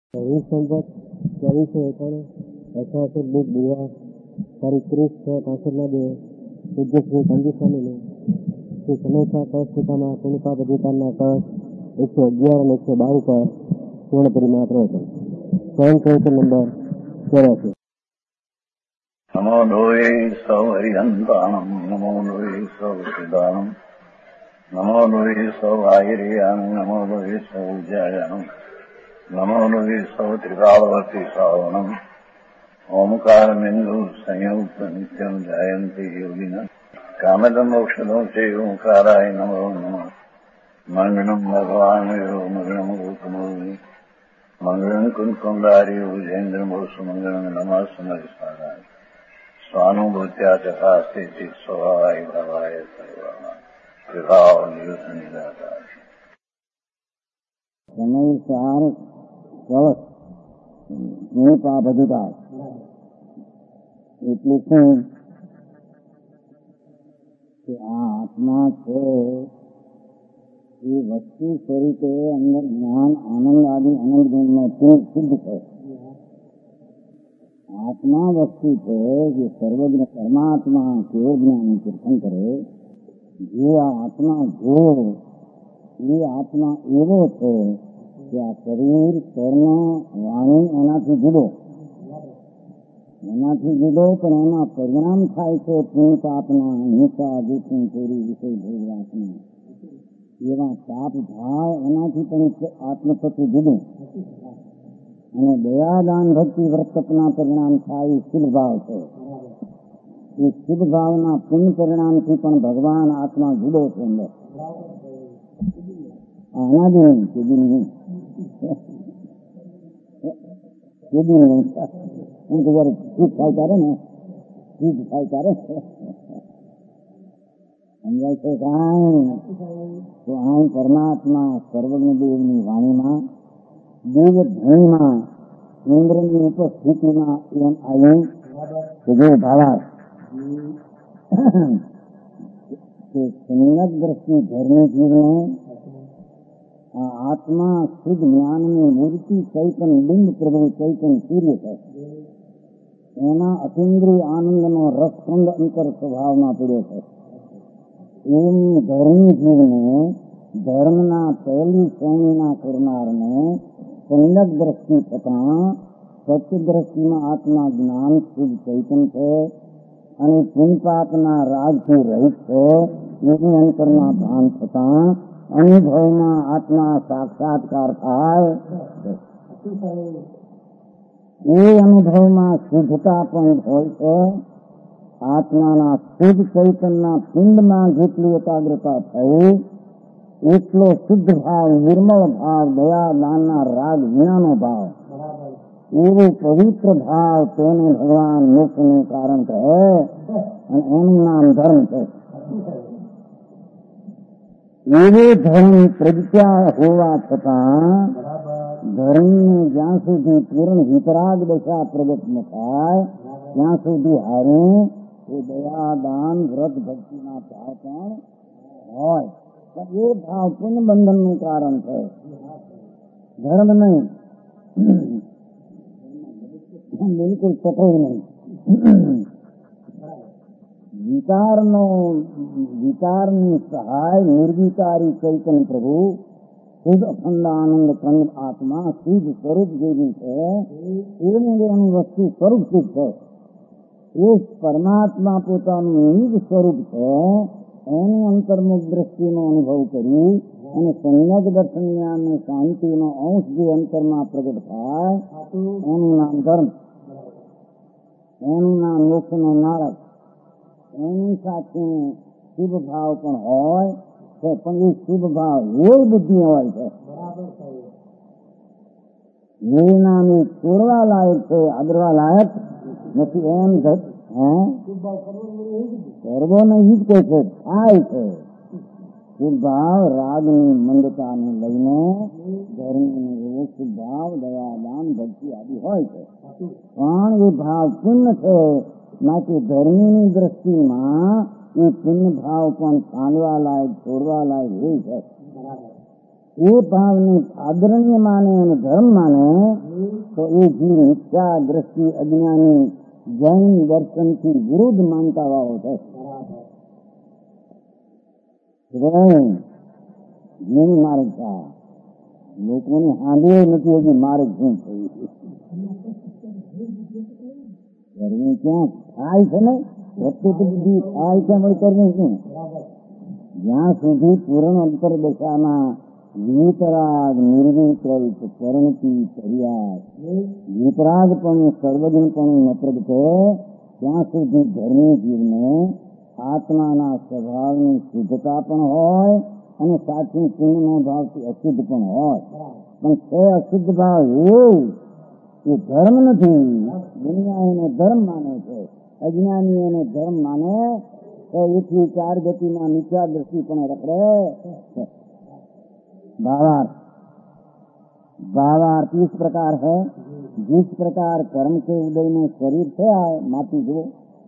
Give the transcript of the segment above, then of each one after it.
24 સંવત 2451 88 book બુધવાર તારીખ 30/6/65 ના દિવસ પૂજ્ય શ્રી ગાંધી સ્વામીનું શ્રી સમેસા કળશપિતામાં પુણ્યપાપ અધિકારના કળશ 111 અને 122 પર પૂર્ણ પરિમાણ પ્રવચન સ્વયં પ્રવચન નંબર 84. નમો લોહે સૌ હરિહંતાણમ નમો લોહે સૌ સિદ્ધાણમ નમો લોહે સૌ આયર્યાણમ નમો લોહે સૌ ઉજ્જાયાણમ નમો લોહે સૌ ત્રિકાળવતી શ્રાવણમ ઓમકારમિંદુ સંયુક્ત નિત્યમ જાયંતી યોગિના કામદમ મોક્ષદો છે ઓંકારાય નમો નમઃ મંગળમ ભગવાન મંગળમ ગૌતમોની મંગળમ કુંકુંડારી ઉજેન્દ્રમોષ મંગળમ નમઃ સમરિસ્વારાય સ્વાનુભૂત્યા ચકાસ્તે સ્વભાવાય ભાવાય સર્વા વિભાવ નિદાતા સમયસાર કળશ પુણ્યપાપ અધિકાર એટલે શું કે આ આત્મા છે એ વસ્તુ સ્વરૂપે અંદર જ્ઞાન આનંદ આદિ અનંત ગુણનો સિદ્ધ છે. આત્મા વસ્તુ છે જે સર્વજ્ઞ પરમાત્મા કેવળ જ્ઞાન કીર્તન કરે. જે આ આત્મા જોયો એ આત્મા એવો છે કે આ શરીર કર્મ વાણી એનાથી જુદો પણ એના પરિણામ થાય છે પુણ્ય પાપના હિંસા દુઃખ ચોરી વિષય ભોગવાસના એવા પાપ ભાવ એનાથી પણ આત્મતત્વ જુદું. અને દયાદાન ભક્તિ વ્રતના પરિણામ થાય એ શુભ ભાવ છે. એ શુભ ભાવના પુણ્ય પરિણામથી પણ ભગવાન આત્મા જુદો છે. અંદર અનાદિ નહીં હું તો જયારે ઠીક થાય ત્યારે ને ઠીક થાય ત્યારે સમજાય છે કાંઈ તો અહીં પરમાત્મા સર્વજ્ઞ દેવની વાણીમાં દેવ ધણીમાં ઇન્દ્રની ઉપસ્થિતિમાં એમ આવ્યું કે જે ભાવાર્થ કે સંયત દ્રષ્ટિ ધર્મી જીવને આ આત્મા શુદ્ધ જ્ઞાનની મૂર્તિ ચૈતન બિંબ પ્રભુ ચૈતન સૂર્ય છે. એના અતિન્દ્રિય આનંદનો રસખંડ અંતર સ્વભાવમાં પડ્યો છે. એમ ધર્મી જીવને ધર્મના પહેલી શ્રેણીના કરનારને સંયત દ્રષ્ટિ થતાં સત્ય દ્રષ્ટિમાં આત્મા જ્ઞાન શુદ્ધ ચૈતન છે અને પુણ્યપાપના રાજથી રહિત છે. એની અંતરના ભાન થતાં અનુભવમાં આત્મા સાક્ષાત્કાર થાય. એ અનુભવમાં શુદ્ધતા પણ હોય છે. આત્માના શુદ્ધ ચૈતનના પિંડમાં જેટલી એકાગ્રતા થઈ એટલો શુદ્ધ ભાવ, નિર્મળ ભાવ, દયા દાનના રાગ વિનાનો ભાવ, એવો પવિત્ર ભાવ તેને ભગવાન મોક્ષનું કારણ કહે અને એનું નામ ધર્મ છે. એવો ધર્મ પ્રજ્ઞા હોવા છતાં ધર્મને જ્યાં સુધી પૂર્ણ વિતરાગ દશા પ્રગટ ન થાય ત્યાં સુધી હારે એ દયા દાન વ્રત ભક્તિના ભાવ પણ હોય. એ ભાવ પુણ્ય બંધનનું કારણ છે, ધર્મ નહીં. બિલકુલ સફળ નહીં. વિચારની સહાય નિર્વિકારી ચૈતન પ્રભુ શુદ્ધ અખંડ આનંદ ખંડ આત્મા શુદ્ધ સ્વરૂપ જેવી છે. એનું વસ્તુ સ્વરૂપ શુદ્ધ છે. એ પરમાત્મા પોતાનું નિજ સ્વરૂપ છે. એની અંતર્મુખ દ્રષ્ટિનો અનુભવ કરી અને સંયત દર્શન જ્ઞાનની શાંતિનો અંશ જે અંતરમાં પ્રગટ થાય એનું નામ ધર્મ, એનું નામ મોક્ષનો નારક. એની સાથે શુભ ભાવ પણ હોય છે, પણ એ શુભ ભાવ એવી બુદ્ધિ હોય છે એ નામ એ છોડવા લાયક છે, આદરવા લાયક નથી. એમ કરવો નહીં જ કહે છે, થાય છે. શુભ ભાવ રાગની મંદતાને લઈને ધર્મનો એવો શુભ ભાવ દયા દાન ભક્તિ આદિ હોય છે. પણ એ ભાવ પુણ્ય છે, ના કે ધર્મીની દ્રષ્ટિમાં એ પુણ્ય ભાવ પણ છાંડવા લાયક છોડવા લાયક હોય છે. એ ભાવને આદરણીય માને અને ધર્મ માને તો એ જીવ મિથ્યા દ્રષ્ટિ અજ્ઞાની જૈન દર્શનથી વિરુદ્ધ માનતા વાળો છે. જેની માર્ગ છે લોકોને આંધે નથી હજી માર્ગ શું થયું ગરમી ક્યાં થાય છે ને પ્રત્યેક બુદ્ધિ થાય છે મળી કરવું શું જ્યાં સુધી પૂર્ણ અંતર દશામાં વિતરાગ નિર્વિકલ્પ કરણથી કર્યા વિતરાગ પણ સર્વજન પણ ન પ્રગટે ત્યાં સુધી ધર્મી જીવને આત્માના સ્વભાવની શુદ્ધતા પણ હોય અને સાચી પુણ્યનો ભાવથી અશુદ્ધ પણ હોય. પણ તે અશુદ્ધ ભાવ એ ધર્મ નથી. દુનિયા એને ધર્મ માને છે, અજ્ઞાની એને ધર્મ માને તો એકથી ચાર ગતિના મિથ્યા દ્રષ્ટિ પણ રખડે. भावार्थ इस प्रकार है जिस प्रकार कर्म के उदय में शरीर से आए माटी जो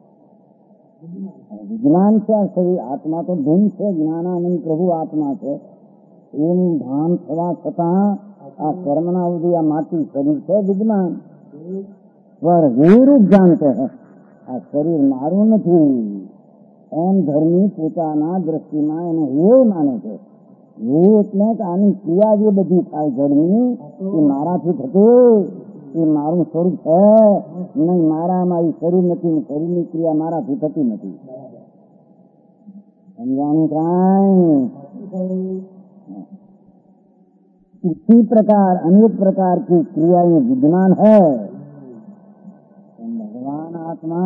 विज्ञान से शरीर आत्मा तो धूम से ज्ञानानंद प्रभु आत्मा से इन भान थवा छता आ कर्मना उदय माटी शरीर से विज्ञान पर विरूप जानते हैं आ शरीर मारू नहीं एम धर्मी पोताना दृष्टिमा એને એ માને છે. એ એટલે કે આની ક્રિયા જે બધી થાય જળની એ મારાથી થતી, એ મારું સ્વરૂપ છે નહીં, મારામાં એ શરીર નથી, શરીરની ક્રિયા મારાથી થતી નથી. સમજાણું કાંઈ? इसी प्रकार अनेक प्रकार की क्रियाएं विद्यमान है. भगवान आत्मा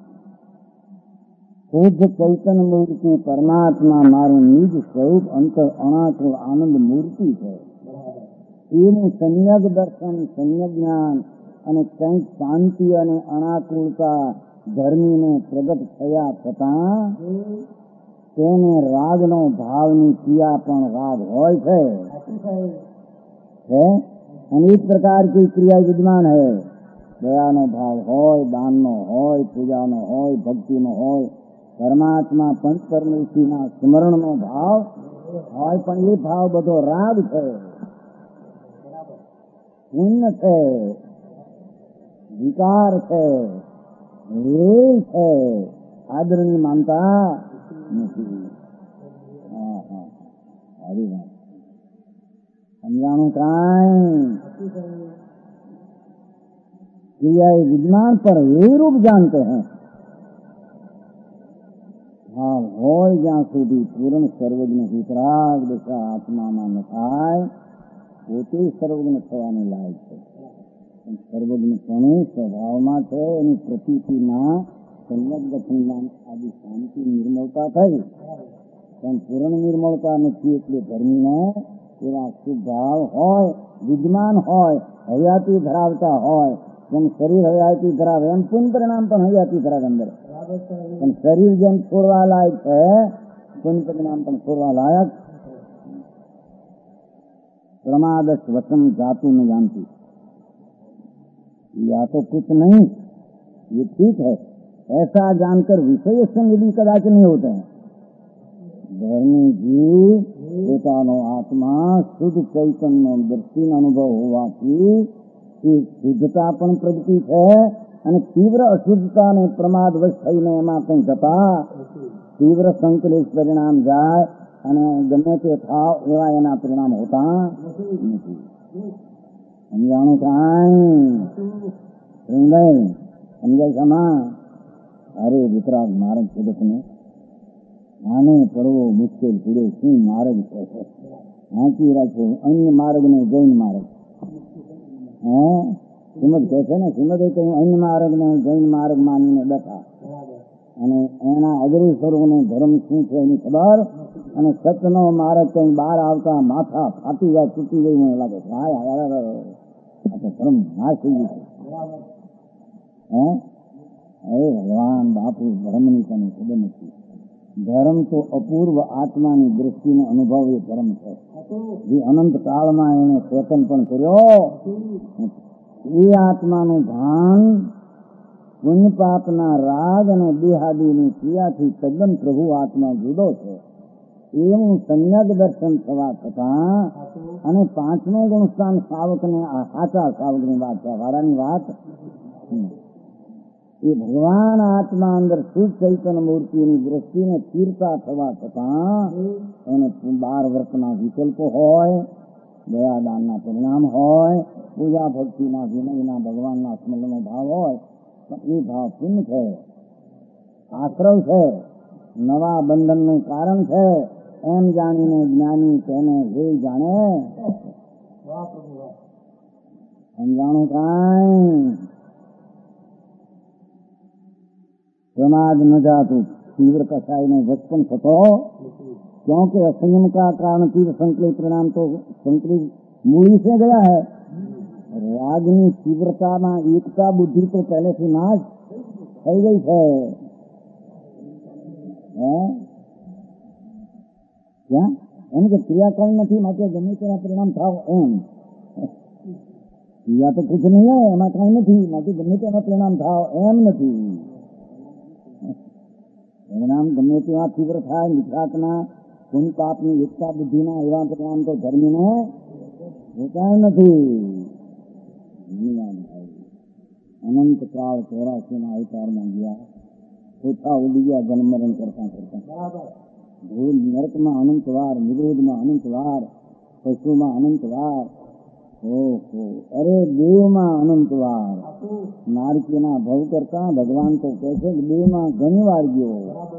शुद्ध चैतन्य मूर्ति परमात्मा मारू निज स्वरूप अंतर अनाकुल आनंद मूर्ति है. એનું સમ્યક દર્શન, સમ્યક જ્ઞાન અને કંઈક શાંતિ અને અનાકુળતા ધર્મીને પ્રગટ થયા છતાં તેને રાગનો ભાવની ક્રિયા પણ રાગ હોય છે. अनेक प्रकार की क्रिया विद्यमान है. दयानो भाव होय, दाननो होय, पूजानो होय, भक्तिनो होय, परमात्मा पंच परमेश्वरीना स्मरणनो भाव होय, पण ये भाव बधो राग है, पुण्य है, विकार है, रेल है, आदरणी मानता नहीं. समझाणु कांई? क्रिया विज्ञान पर ये रूप जानते हैं. भाव होय ज्યાં સુધી પૂર્ણ સર્વજ્ઞ વિતરાગ દશા આત્મામાં ન થાય પોતે સર્વજ્ઞ થવાની લાયક છે. સર્વજ્ઞપણું સ્વભાવમાં છે. એની પ્રતીતિના સમ્યક દર્શન આદિ શાંતિ નિર્મળતા થઈ, પણ પૂર્ણ નિર્મળતા નથી. એટલે ધર્મીને એવા શુભ ભાવ હોય, વિદ્યમાન હોય, હયાતી ધરાવતા હોય. જેમ શરીર હયાતી ધરાવે એમ પુણ્ય પરિણામ પણ હયાતી ધરાવે અંદર. પણ શરીર જેમ છોડવા લાયક છે, પુણ્ય પરિણામ પણ છોડવા લાયક. प्रमादस वचन जातु न जानती, या तो कुछ नहीं, ये ठीक है, ऐसा जानकर विषय संग भी कदाच नहीं होते हैं. धर्मी जीव પોતાનો આત્મા શુદ્ધ ચૈતન્ય દર્શીનો અનુભવ હોવાથી એ શુદ્ધતા પણ પ્રગતિ છે અને તીવ્ર અશુદ્ધતાને પ્રમાદવશ થઈને એમાં કંઈ જતા તીવ્ર સંકલેશ પરિણામ જાય અને ગમે તે થાવ એવા એના પરિણામ હોતા નથી. સમજાણું કાંઈ? સમજાય સમા? અરે વિતરાગ માર્ગ જગતને આને પડવો મુશ્કેલ પડ્યો. શું માર્ગ છે? વાંચી રાખો અન્ય માર્ગ ને જૈન માર્ગ. શ્રીમદ કહે છે ને, શ્રીમદે કહ્યું અન્ય માર્ગ ને જૈન માર્ગ માનીને બેઠા અને એના અજરી સ્વરૂપને ધર્મ શું છે એની ખબર અને સત્યનો માર્ગ કઈ બહાર આવતા માથા ફાટી જાય, તૂટી જાય મને લાગે છે. ધર્મ નાશ થઈ ગયું છે. અરે ભગવાન બાપુ ધર્મની તને ખબર નથી. ધર્મ તો અપૂર્વ આત્માની દ્રષ્ટિનો અનુભવ એ ધર્મ છે, જે અનંત કાળમાં એને ચેતન પણ કર્યો. એ આત્માનું ભાન પુણ્ય પાપના રાગ અને દેહાદીની ક્રિયાથી તદ્દન પ્રભુ આત્મા જુદો છે. એવું સંયગ દર્શન થવા છતાં અને પાંચમો ગુણસ્થાન સાવકને સાચા સાવકની વાત છે, વારાની વાત એ ભગવાન આત્મા અંદર શુદ્ધ ચૈતન્ય મૂર્તિની દ્રષ્ટિને તીરતા થવા છતાં એને 12 વર્ષના વિકલ્પો હોય, દયાદાનના પરિણામ હોય, પૂજા ભક્તિના વિનયના ભગવાનના સ્મરણનો ભાવ હોય, પણ એ ભાવ પૂર્ણ છે, આશ્રવ છે, નવા બંધનનું કારણ છે એમ જાણીને જ્ઞાની તેને જે જાણે સમજાણું કાંઈ प्रमाद न जातु तीव्र कसाई में बचपन थतो, क्योंकि असंयम का कारण तीव्र संकलित परिणाम तो संकलित मूली से गया है। रागनी तीव्रता में एकता बुद्धि तो पहले से नाश થઈ ગઈ છે। क्या એમ કે ક્રિયાકાળ નથી માટે ગમે તેના પરિણામ થાવ એમ, ક્રિયા તો કુછ નહીં હોય એમાં કઈ નથી માટે ગમે તેના પરિણામ થાવ એમ નથી। પરિણામ ગમે તેવા તીવ્ર થાય, નિષ્ઠાતના પુન પાપની એકતા બુદ્ધિના એવા પરિણામ તો ધર્મીને હોતા નથી। અનંત કાળ 84 અવતારમાં ગયા, ઓછા ઉડી ગયા જન્મ મરણ કરતા કરતા, નરકમાં અનંત વાર, નિરોધમાં અનંત વાર, પશુમાં અનંત વાર, અરે દેવમાં અનંત વાર, નારકીના ભવ કરતા ભગવાન તો કહે છે કે દેવમાં ઘણી વાર ગયો।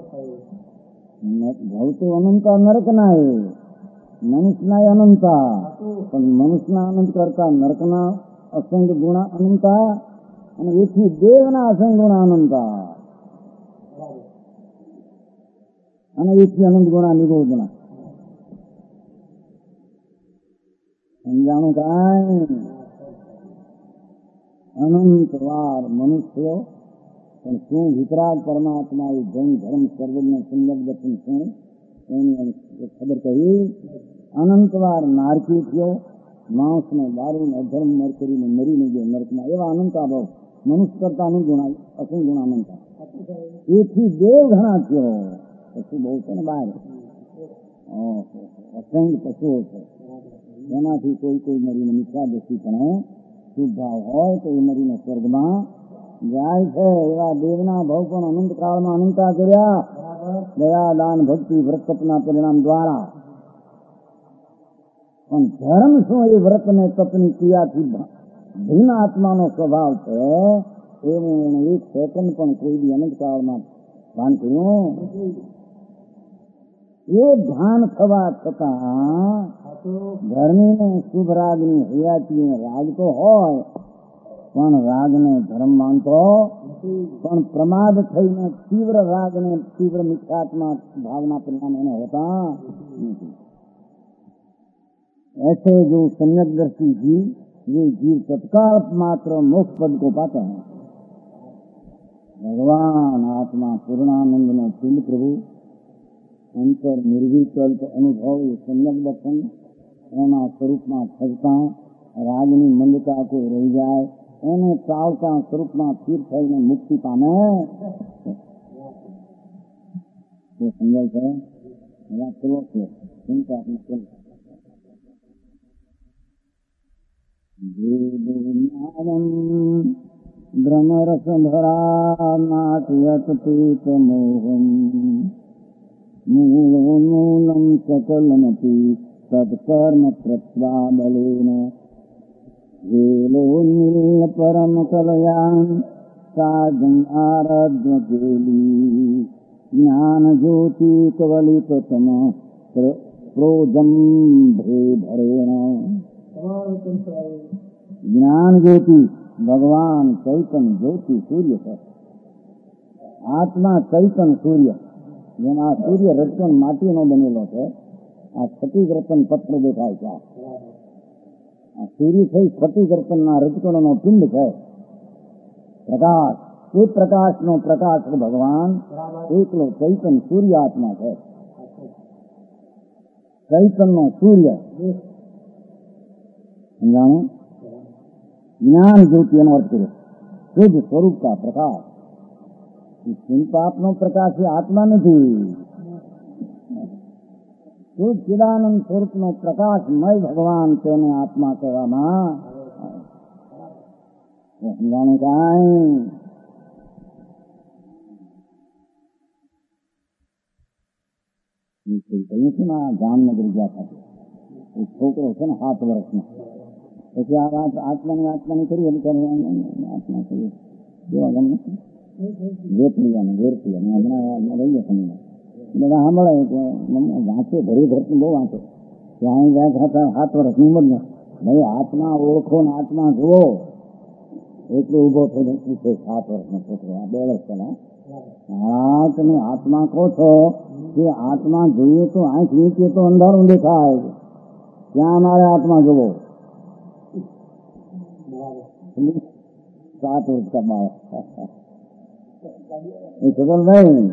ભવ તો અનંતા નરકના એ મનુષ્યના અનંતા, પણ મનુષ્યના અનંત કરતા નરકના અસંગ ગુણા અનંતા અને એથી દેવના અસંગ ગુણા અનંતા અને એથી અનંત ગુણા નિરોધના। સમજાણું કાંઈ અનંત વાર મનુષ્યો પણ શું વિતરાગ પરમાત્મા એ જૈન ધર્મ સર્વજ્ઞ સંયમ દર્શન શું એની ખબર કહી। અનંત વાર નારકી થયો, માંસ ને દારૂ ને અધર્મ મર કરીને મરીને ગયો નરકમાં, એવા અનંતા ભાવ મનુષ્ય કરતા અનંત ગુણા અસંગ ગુણા અનંતા, એથી દેવ ઘણા થયો। પશુ બહુ છે ને બહાર, અસંગ પશુઓ છે, એનાથી કોઈ મરીને મિથ્યા દ્રષ્ટિ પણ શુભ ભાવ હોય તો એ મરીને સ્વર્ગમાં જાય છે। એવા દેવના ભાવ પણ અનંત કાળમાં અનંતા કર્યા, દયા દાન ભક્તિ વ્રત તપના પરિણામ દ્વારા। પણ ધર્મ શું એ વ્રત ને તપની ક્રિયાથી ભિન્ન આત્માનો સ્વભાવ છે, એવું એને એક સેકન્ડ પણ કોઈ બી અનંત કાળમાં ભાન કર્યું। એ ભાન થવા છતાં ધર્મીને શુભ રાગની હયાતી રાગ તો હોય પણ રાગને ધર્મ માનતો, પણ પ્રમાદ થઈને તીવ્ર રાગને તીવ્ર મિથ્યાત્મા ભાવના પરિણામ એને હોતા નથી। ऐसे जो संयक दर्शी जीव, ये जीव तत्काल मात्र मोक्ष पद को पाते हैं। भगवान आत्मा पूर्णानंद नो पिंड प्रभु अंतर निर्विकल्प अनुभव ये संयक दर्शन एना स्वरूपમાં થતા રાગની મંદતા કોઈ રહી જાય એને ચાલતા સ્વરૂપમાં સ્થિર થઈને મુક્તિ પામે। તે સમજાય છે વાત કરો છો ચિંતા આપની ભ્રમરસધરા નાટ્યત પીત મોહમ મૂલમ સકલમપી સત્કર્મ પ્રત્યાબલેન વેલોન્મિલ પરમ કલયાન સાજન આરાધ્ય કેલી જ્ઞાન જ્યોતિ કવલિતતમ પ્રોજંભે ભરેણ। જ્ઞાન જ્યોતિ ભગવાન ચૈતન જ્યોતિ સૂર્ય છે, આત્મા ચૈતન સૂર્ય, જેમાં સૂર્ય રત્ન માટીનો બનેલો છે। આ સ્ફટિક રતન પત્ર દેખાય છે, આ સૂર્ય છે સ્ફટિક રતનના રજકણનો પિંડ છે, પ્રકાશ, એ પ્રકાશનો પ્રકાશ ભગવાન એકલો ચૈતન સૂર્ય આત્મા છે, ચૈતનનો સૂર્ય। સમજાણું? જ્ઞાન જ્યોતિ એનો અર્થ કર્યો શુદ્ધ સ્વરૂપ કા પ્રકાશ। પાપનો પ્રકાશ એ આત્મા નથી, શુદ્ધ ચિદાનંદ સ્વરૂપનો પ્રકાશમય ભગવાન તેને આત્મા કહેવામાં સમજાણું કાંઈ કહ્યું છે ને જામનગર ગયા હતા એ છોકરો છે ને 7 વર્ષનો પછી આ વાત આત્માની કરી આત્મા કરી કેવા ગમે વેરપિયા હમણાં રહીએ તમે બધા સાંભળાય કે વાંચે ભરી ભરતું બહુ વાંચે ત્યાં વ્યાજ હતા 7 વર્ષની ઉંમરનો ભાઈ આત્મા ઓળખો ને આત્મા જુઓ એટલે ઉભો થઈને પૂછે 7 વર્ષનો છોકરો 2 વર્ષ પહેલા હા તમે આત્મા કહો છો કે આત્મા જોઈએ તો આંખ નીચે તો અંધારું દેખાય ત્યાં મારે આત્મા જોવો 7 વર્ષ કા બાળક એ ખબર નહીં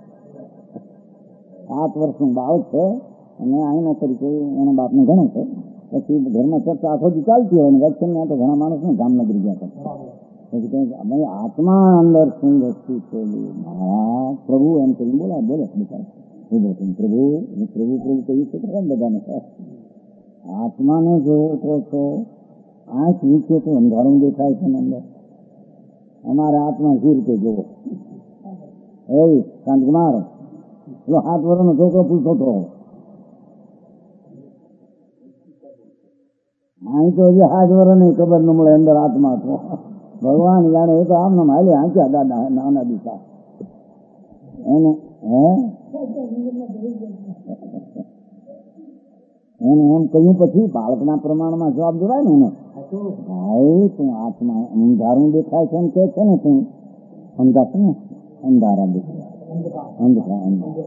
7 વર્ષનું બાળક છે અને આઈનો તરીકે એના બાપને ઘણો છે પછી ઘરમાં ચર્ચા આખો દી ચાલતી હોય ને વેક્સિન તો ઘણા માણસ ને જામનગર ગયા હતા પછી ભાઈ આત્મા અંદર શું વસ્તુ છે મહારાજ પ્રભુ એમ કરીને બોલે ઉભો થઈને પ્રભુ કહ્યું છે ખરા બધાને આત્માને જોવો તો આંખ નીચે તો અંધારું દેખાય છે અંદર અમારે આત્મા સી રીતે જોવો એ શાંતિકુમાર પેલો 7 વર્ષનો છોકરો પૂછતો હતો અહીં તો હજી 7 વર્ષ નહીં ખબર ન મળે અંદર આત્મા તો ભગવાન જાણે એ તો આમને હાલે આંચ્યા દાદા નાના દીકરા એને એને એમ કહ્યું પછી બાળકના પ્રમાણમાં જવાબ દેવાય ને એને ભાઈ તું આત્મા અંધારું દેખાય છે કે છે ને તું અંધા છે ને અંધારા દેખાય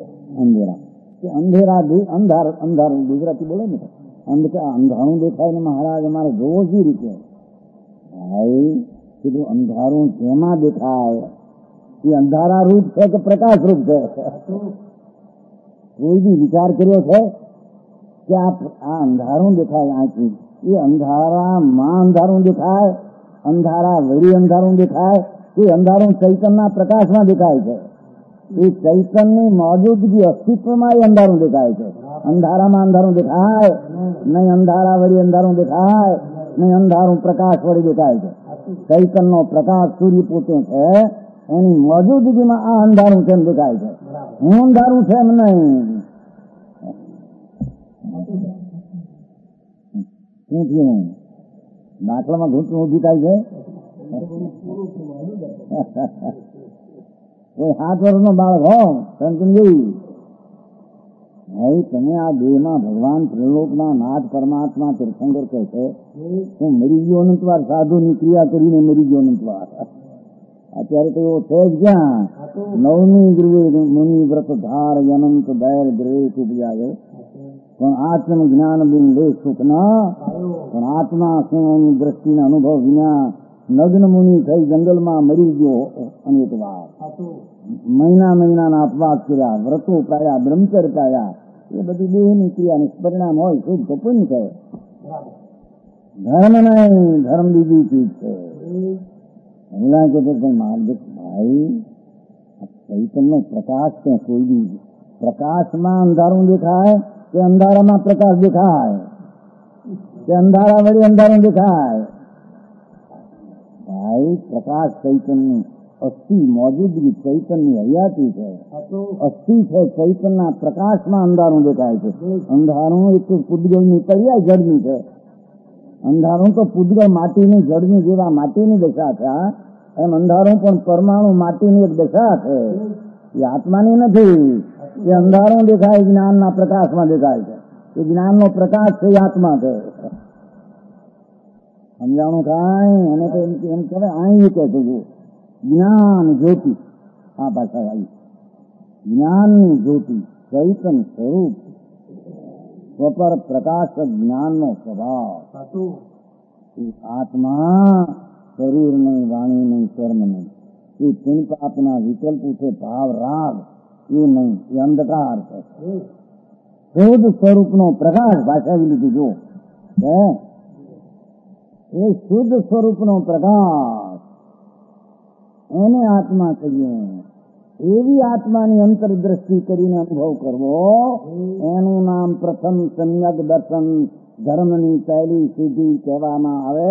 અંધારું ગુજરાતી બોલે ને અંધારું દેખાય ને મહારાજ અમારે જોવો જ રીતે ભાઈ કીધું અંધારું જેમાં દેખાય એ અંધારા રૂપ છે કે પ્રકાશ રૂપ છે કોઈ બી વિચાર કર્યો છે કે આ અંધારું દેખાય આંખી એ અંધારામાં અંધારું દેખાય અંધારા વળી અંધારું દેખાય એ અંધારું ચૈતનના પ્રકાશમાં દેખાય છે એ ચૈતનની મોજૂદગી અસ્તિત્વમાં એ અંધારું દેખાય છે અંધારામાં અંધારું દેખાય નહીં અંધારા વળી અંધારું દેખાય નહીં અંધારું પ્રકાશ વળી દેખાય છે ચૈતનનો પ્રકાશ સૂર્ય પોતે છે એની મોજૂદગીમાં આ અંધારું છે એમ દેખાય છે હું અંધારું છે એમ નહીં શું થયું દાખલામાં ઘૂંટણ ઊભી થાય છે કોઈ 7 વર્ષનો બાળક હો સમજી ભાઈ તમે આ દેહમાં ભગવાન ત્રિલોકના નાથ પરમાત્મા તીર્થંકર કહે છે હું મરી ગયો અનંતવાર સાધુની ક્રિયા કરીને મરી ગયો અનંતવાર અત્યારે તો એવો છે જ ક્યાં 9મી ગૃહે મુનિ વ્રત ધાર અનંત દૈર ગ્રહે ઉપજાયો પણ આત્મ જ્ઞાન બિન લે સુખ ના પણ આત્મા શું એની દ્રષ્ટિના અનુભવ વિના નગ્ન મુનિ થઈ જંગલમાં મરી ગયો અનેક વાર મહિનાના અપવાસ કર્યા વ્રતો પાયા બ્રહ્મચર્ય પાયા એ બધી દેહની ક્રિયા નિષ્પરિણામ હોય શુદ્ધ તો પુણ્ય છે ધર્મ નહીં ધર્મ બીજી ચીજ છે હમણાં કે ભાઈ ચૈતન્ય પ્રકાશ છે કોઈ બી પ્રકાશમાં અંધારું દેખાય કે અંધારામાં પ્રકાશ દેખાય કે અંધારા વળી અંધારું દેખાય ભાઈ પ્રકાશ ચૈતન્ય અસ્થિ મોજૂદગી ચૈતન્ય હયાતી છે અસ્થિ છે ચૈતન્યના પ્રકાશમાં અંધારું દેખાય છે અંધારું એક પૂતગળની પર્યાય જળની છે અંધારું તો પૂતગળ માટીની જળની જેવા માટીની દશા છે એમ અંધારું પણ પરમાણુ માટીની એક દશા છે એ આત્માની નથી એ અંધારું દેખાય જ્ઞાનના પ્રકાશમાં દેખાય છે એ જ્ઞાનનો પ્રકાશ છે એ આત્મા છે સમજાણું કાંઈ અને તો એમ કહેવાય અહીં કહે છે જ્ઞાન જ્યોતિ આ ભાષા આવી જ્ઞાનની જ્યોતિ ચૈતન સ્વરૂપ સ્વપર પ્રકાશ જ્ઞાનનો સ્વભાવ આત્મા શરીર નહીં વાણી નહીં કર્મ નહીં એ પુણ્ય પાપના વિકલ્પ છે ભાવ રાગ એ નહીં એ અંધકાર છે શુદ્ધ સ્વરૂપનો પ્રકાશ ભાષાવી લીધું જો એ શુદ્ધ સ્વરૂપનો પ્રકાશ એને આત્મા કહીએ એવી આત્માની અંતરદ્રષ્ટિ કરીને અનુભવ કરવો, એનું નામ પ્રથમ સમ્યક દર્શન ધર્મની પહેલી સિદ્ધિ કહેવામાં આવે.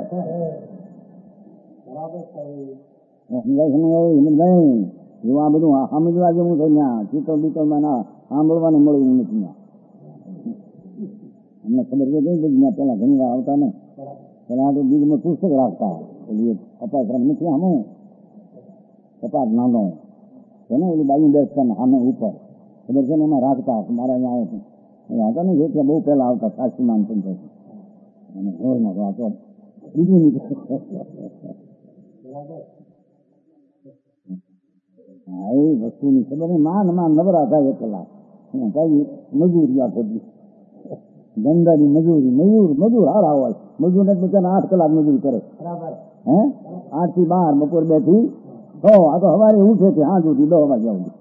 હિંમતભાઈ જો આ બધું સમજવા જેવું છે. ત્યાં ચિત્રો બીતો સાંભળવાનું મળ્યું નથી. અમને ખબર છે ત્યાં પેલા ઘણી વાર આવતા ને, પેલા તો બીજમાં પુસ્તક રાખતા, અપાશ્રમ નથી આમ કપાટ નાનો છે ને, ઓલી બાજુ બેસતા ને સામે ઉપર ખબર છે ને, એમાં રાખતા. મારા અહીંયા હતા ને જે બહુ પહેલા આવતા સાક્ષીમાન પંચાયત અને ઘોરમાં વાતો બીજું નહીં. હા એ વસ્તુની ખબર નહીં. માન નબળા થાય એક કલાક કઈ મજૂરી આખો ધંધાની મજૂર હારા હોય. મજૂર ને બચારા 8 કલાક મજૂરી કરે. હે 8 થી 12 બપોર 2 થી 6 આ તો સવારે ઉઠે છે 5 સુધી 10 વાગ્યા સુધી.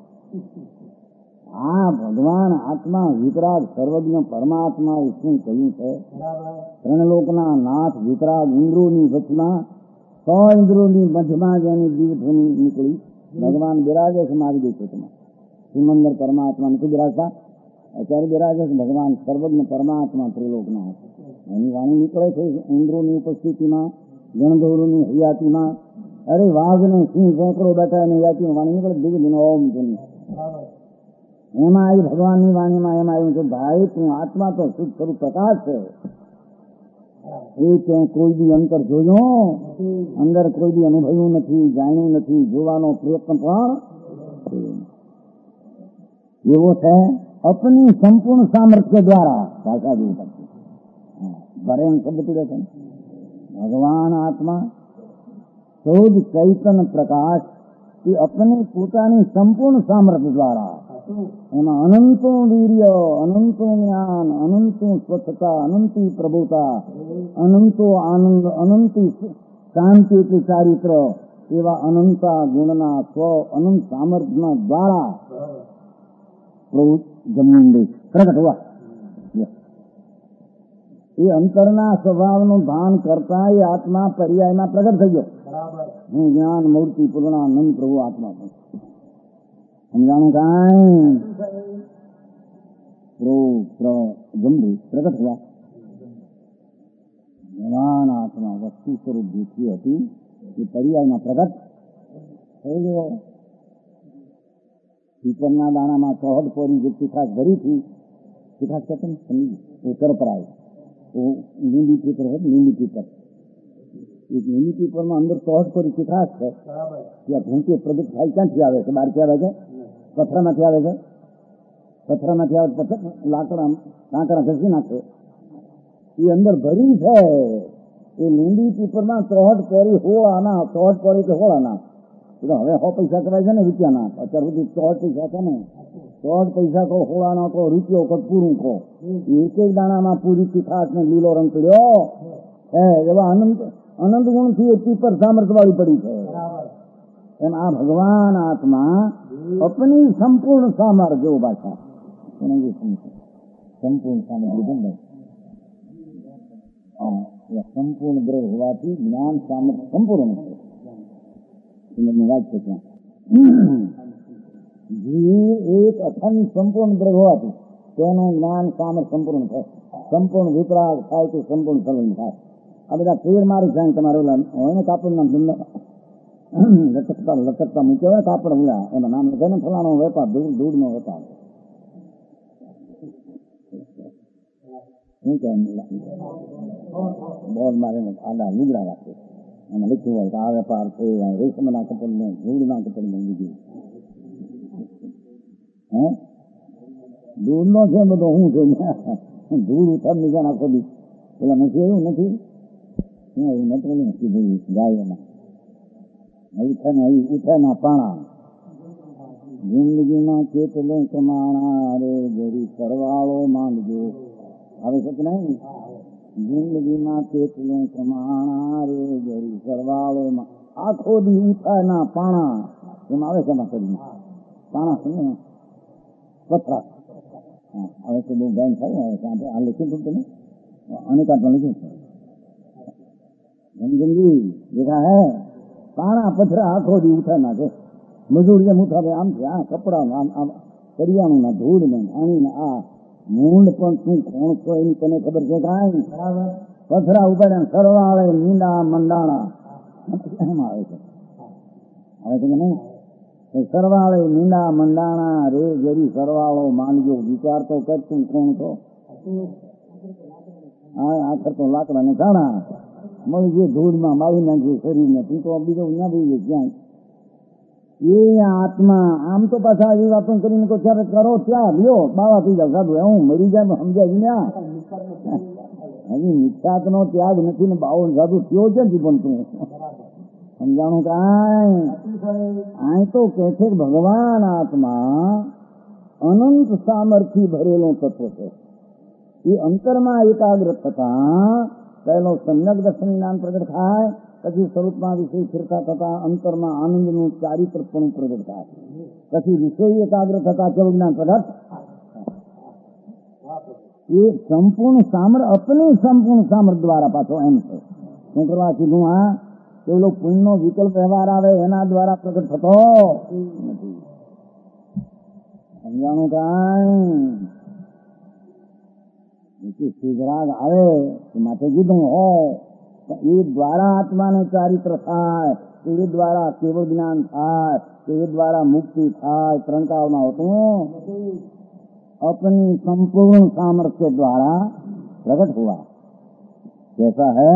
આ ભગવાન આત્મા વિતરાગ સર્વજ્ઞ પરમાત્મા એ શું કહ્યું છે? ત્રણ લોકના નાથ વિતરાગ ઇન્દ્રોની વચમાં 100 ઇન્દ્રોની મધ્યમાં જેની દીવધ્વનિ નીકળી ભગવાન બિરાજે છે મારી દેશોમાં. સિમંદર પરમાત્મા નથી બિરાજતા, અત્યારે બિરાજે છે ભગવાન સર્વજ્ઞ પરમાત્મા ત્રિલોકના. એની વાણી નીકળે છે ઇન્દ્રોની ઉપસ્થિતિમાં, ગણગૌરોની હયાતીમાં. અરે વાઘ ને સિંહ સેંકડો બેઠા એની હયાતીમાં વાણી નીકળે. દીવધ્વનિ ઓમ ધ્વનિ એમાં આવી ભગવાનની વાણીમાં એમ આવ્યું કે ભાઈ તું આત્મા તો શુદ્ધ સ્વરૂપ પ્રકાશ છે. એ ત્યાં કોઈ બી અંતર જોયો અંદર કોઈ બી અનુભવ્યું નથી, જાણ્યું નથી, જોવાનો પ્રયત્ન પણ એવો છે. અપની સંપૂર્ણ સામર્થ્ય દ્વારા ભાષા જેવું પડશે. ભરે એમ શબ્દ પીડે છે. ભગવાન આત્મા શોધ ચૈતન પ્રકાશ એ અપની પોતાની સંપૂર્ણ સામર્થ્ય દ્વારા એમાં અનંતો વીર્ય, અનંતો જ્ઞાન, અનંતો સ્વચ્છતા, અનંતી પ્રભુતા, અનંતો આનંદ, અનંતી શાંતિ એટલે ચારિત્ર એવા અનંતા ગુણના સ્વ અનંત સામર્થ્ય દ્વારા પ્રગટ હોવા એ અંતરના સ્વભાવનું ભાન કરતા એ આત્મા પર્યાયમાં પ્રગટ થઈ ગયો. હું જ્ઞાન મૂર્તિ પૂર્ણાનંદ પ્રભુ આત્મા છું. સમજાણું કાંઈ પ્રગટ થયા. ભગવાન આત્મા વસ્તુ સ્વરૂપ દેખી હતી એ પર્યાયમાં પ્રગટ થઈ ગયો. પીપરના દાણામાં ચોહદ પોરી જે તીખાશ ભરી હતી, તીખાશ કહેતો ને સમજી એ કરપરાય લીંબી પીપર હોય, લીંબી પીપર એક લીંબી પીપરમાં અંદર ચોહદ પોરી તીખાશ છે. ત્યાં ભૂંકે પ્રગટ થાય ક્યાંથી આવે છે? બહારથી આવે છે? પથરામાંથી આવે છે? પથરામાંથી આવે પથ્થર લાકડા કાંકરા ઘસી નાખે એ અંદર ભરી છે. એ લીંબી પીપરમાં ચોહદ પોરી હોળાના, ચોહદ પોરી કે હોળાના હવે 100 પૈસા કરાય છે ને રૂપિયાના. અત્યાર સુધી 100 પૈસા છે ને, 100 પૈસા કહો, હોળાનો કહો, રૂપિયો કહો, પૂરું કહો, એક એક દાણામાં પૂરી તીખાશ ને લીલો રંગ પડ્યો. એવા અનંત ગુણથી એ પીપર સામર્થ્ય વાળી પડી છે. એમ આ ભગવાન આત્મા અપની સંપૂર્ણ સામર્થ્ય જેવો ભાષા સંપૂર્ણ સામર્થ્ય સંપૂર્ણ ગ્રહ હોવાથી જ્ઞાન સામર્થ્ય સંપૂર્ણ છે. વાત છે ત્યાં એક અખંડ સંપૂર્ણ ગ્રહ હોવાથી તેનું જ્ઞાન સામર્થ્ય સંપૂર્ણ થાય. સંપૂર્ણ વિતરાગ થાય તો સંપૂર્ણ સલન થાય. આ બધા ફેર મારી જાય તમારે હોય ને કાપડ નામ તમને લટકતા મૂક્યા હોય કાપડ ઉલા એમાં નામ લખે ને ફલાણો વેપાર ધૂળ નો વેપાર શું કહે બોલ મારે આડા લુગડા રાખે અને લખ્યું હોય કે આ વેપાર છે રેશમના કપડ ને ધૂળના કપડ ને લીધું. ધૂળ નો છે બધો શું છે ધૂળ ઉઠાર નીચે નાખો દી પેલા નથી એવું નથી એવું નથી ધૂળ ગાયોમાં ઉઠાના પાણા જિંદગીમાં કેટલું કમાણા રે ગરી સરવાળો માંગજો. આવે છે કે નહીં? જિંદગીમાં કેટલું કમાણા રે ગરી સરવાળો આખો દી ઉઠાના પાણા એમ આવે છે પાણા સમજે ને પથરા. હવે તો બહુ ગાય થાય આ લખ્યું હતું તમે અનેકાટમાં લખ્યું છે જિંદગી દેખા હે પાણા પથરા આખો દી ઉઠાના છે મજૂર જે મુઠાભાઈ આમ છે, આ કપડા આમ કરિયાણું ના ધૂળ ને પાણી ને આ મૂંડ પણ શું કોણ છો એની તને ખબર છે કાંઈ? પથરા ઉપાડ્યા સરવાળે મીંડા મંડાણા એમ આવે છે કે નહીં? સરવાળે મીંડા મંડાણા રે જરી સરવાળો માંડજો વિચાર તો કરતું કોણ છો? હા આખર તો લાકડા ને કાણા મળી ગયું ધૂળમાં મારી નાખ્યું શરીરને. તું તો બીજો ના ભૂલે ક્યાંય એ આત્મા આમ તો પાછા આવી વાતો કરીને તો ત્યારે કરો ત્યાં લ્યો બાવા થઈ જાવ સાધુ હું મરી જાય સમજાય ને. હજી નિખ્યાત નો ત્યાગ નથી ને બાવો સાધુ થયો છે જીવન તું સમજાણું કાંઈ? આ તો કે છે ભગવાન આત્મા અનંત સામર્થ્ય ભરેલો તત્વ છે. એ અંતરમાં એકાગ્ર થતા પહેલો સમ્યક દર્શન જ્ઞાન પ્રગટ થાય, પછી સ્વરૂપમાં વિષય ફિરતા થતા અંતરમાં આનંદનું ચારિત્ર પણ પ્રગટ થાય, પછી વિષય એકાગ્ર થતા કેવું જ્ઞાન પ્રગટ. એ સંપૂર્ણ અપને સંપૂર્ણ સામર્થ્ય દ્વારા પાછો એમ છે. શું કરવા કીધું? આ કેવલો પુણ્યનો વિકલ્પ વ્યવહાર આવે એના દ્વારા પ્રગટ થતો નથી. સમજાણું કાંઈ? સુધરાગ આવે માટે કીધું હો એ દ્વારા આત્માને ચારિત્ર થાય, એ દ્વારા કેવળ જ્ઞાન થાય, એ દ્વારા મુક્તિ થાય. ત્રણ કાળમાં હોતું अपनी संपूर्ण सामर्थ्य द्वारा प्रकट हुआ. कैसा है?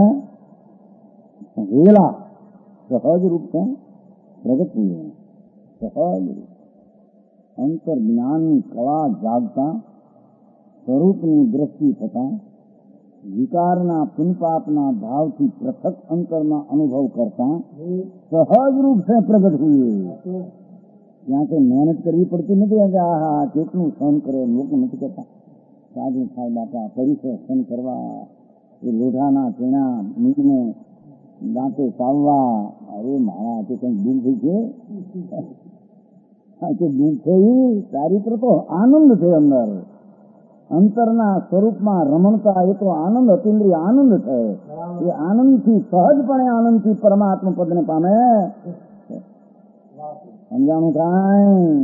वेला सहज रूप से प्रकट हुए. सहज अंतर ज्ञान कला जागता स्वरूपની દ્રષ્ટિ થતા વિકારના પુનપાપના ભાવથી પૃથક અંતરમાં અનુભવ કરતા સહજ રૂપ से प्रकट हुए. ત્યાં કે મહેનત કરવી પડતી નથી કે આહા કેટલું સહન કરે. લોકો નથી કહેતા સાધુ થાય બાપા પરિસર સહન કરવા, એ લોઢાના ચીણા મીઠને દાંતે ચાવવા. અરે મારા તે કંઈક દુઃખ છે? દુઃખ છે એ ચારિત્ર તો આનંદ છે. અંદર અંતરના સ્વરૂપમાં રમણતા એ તો આનંદ અતિન્દ્રિય આનંદ છે. એ આનંદથી સહજપણે આનંદથી પરમાત્મા પદને પામે. સમજાણું કાંઈ?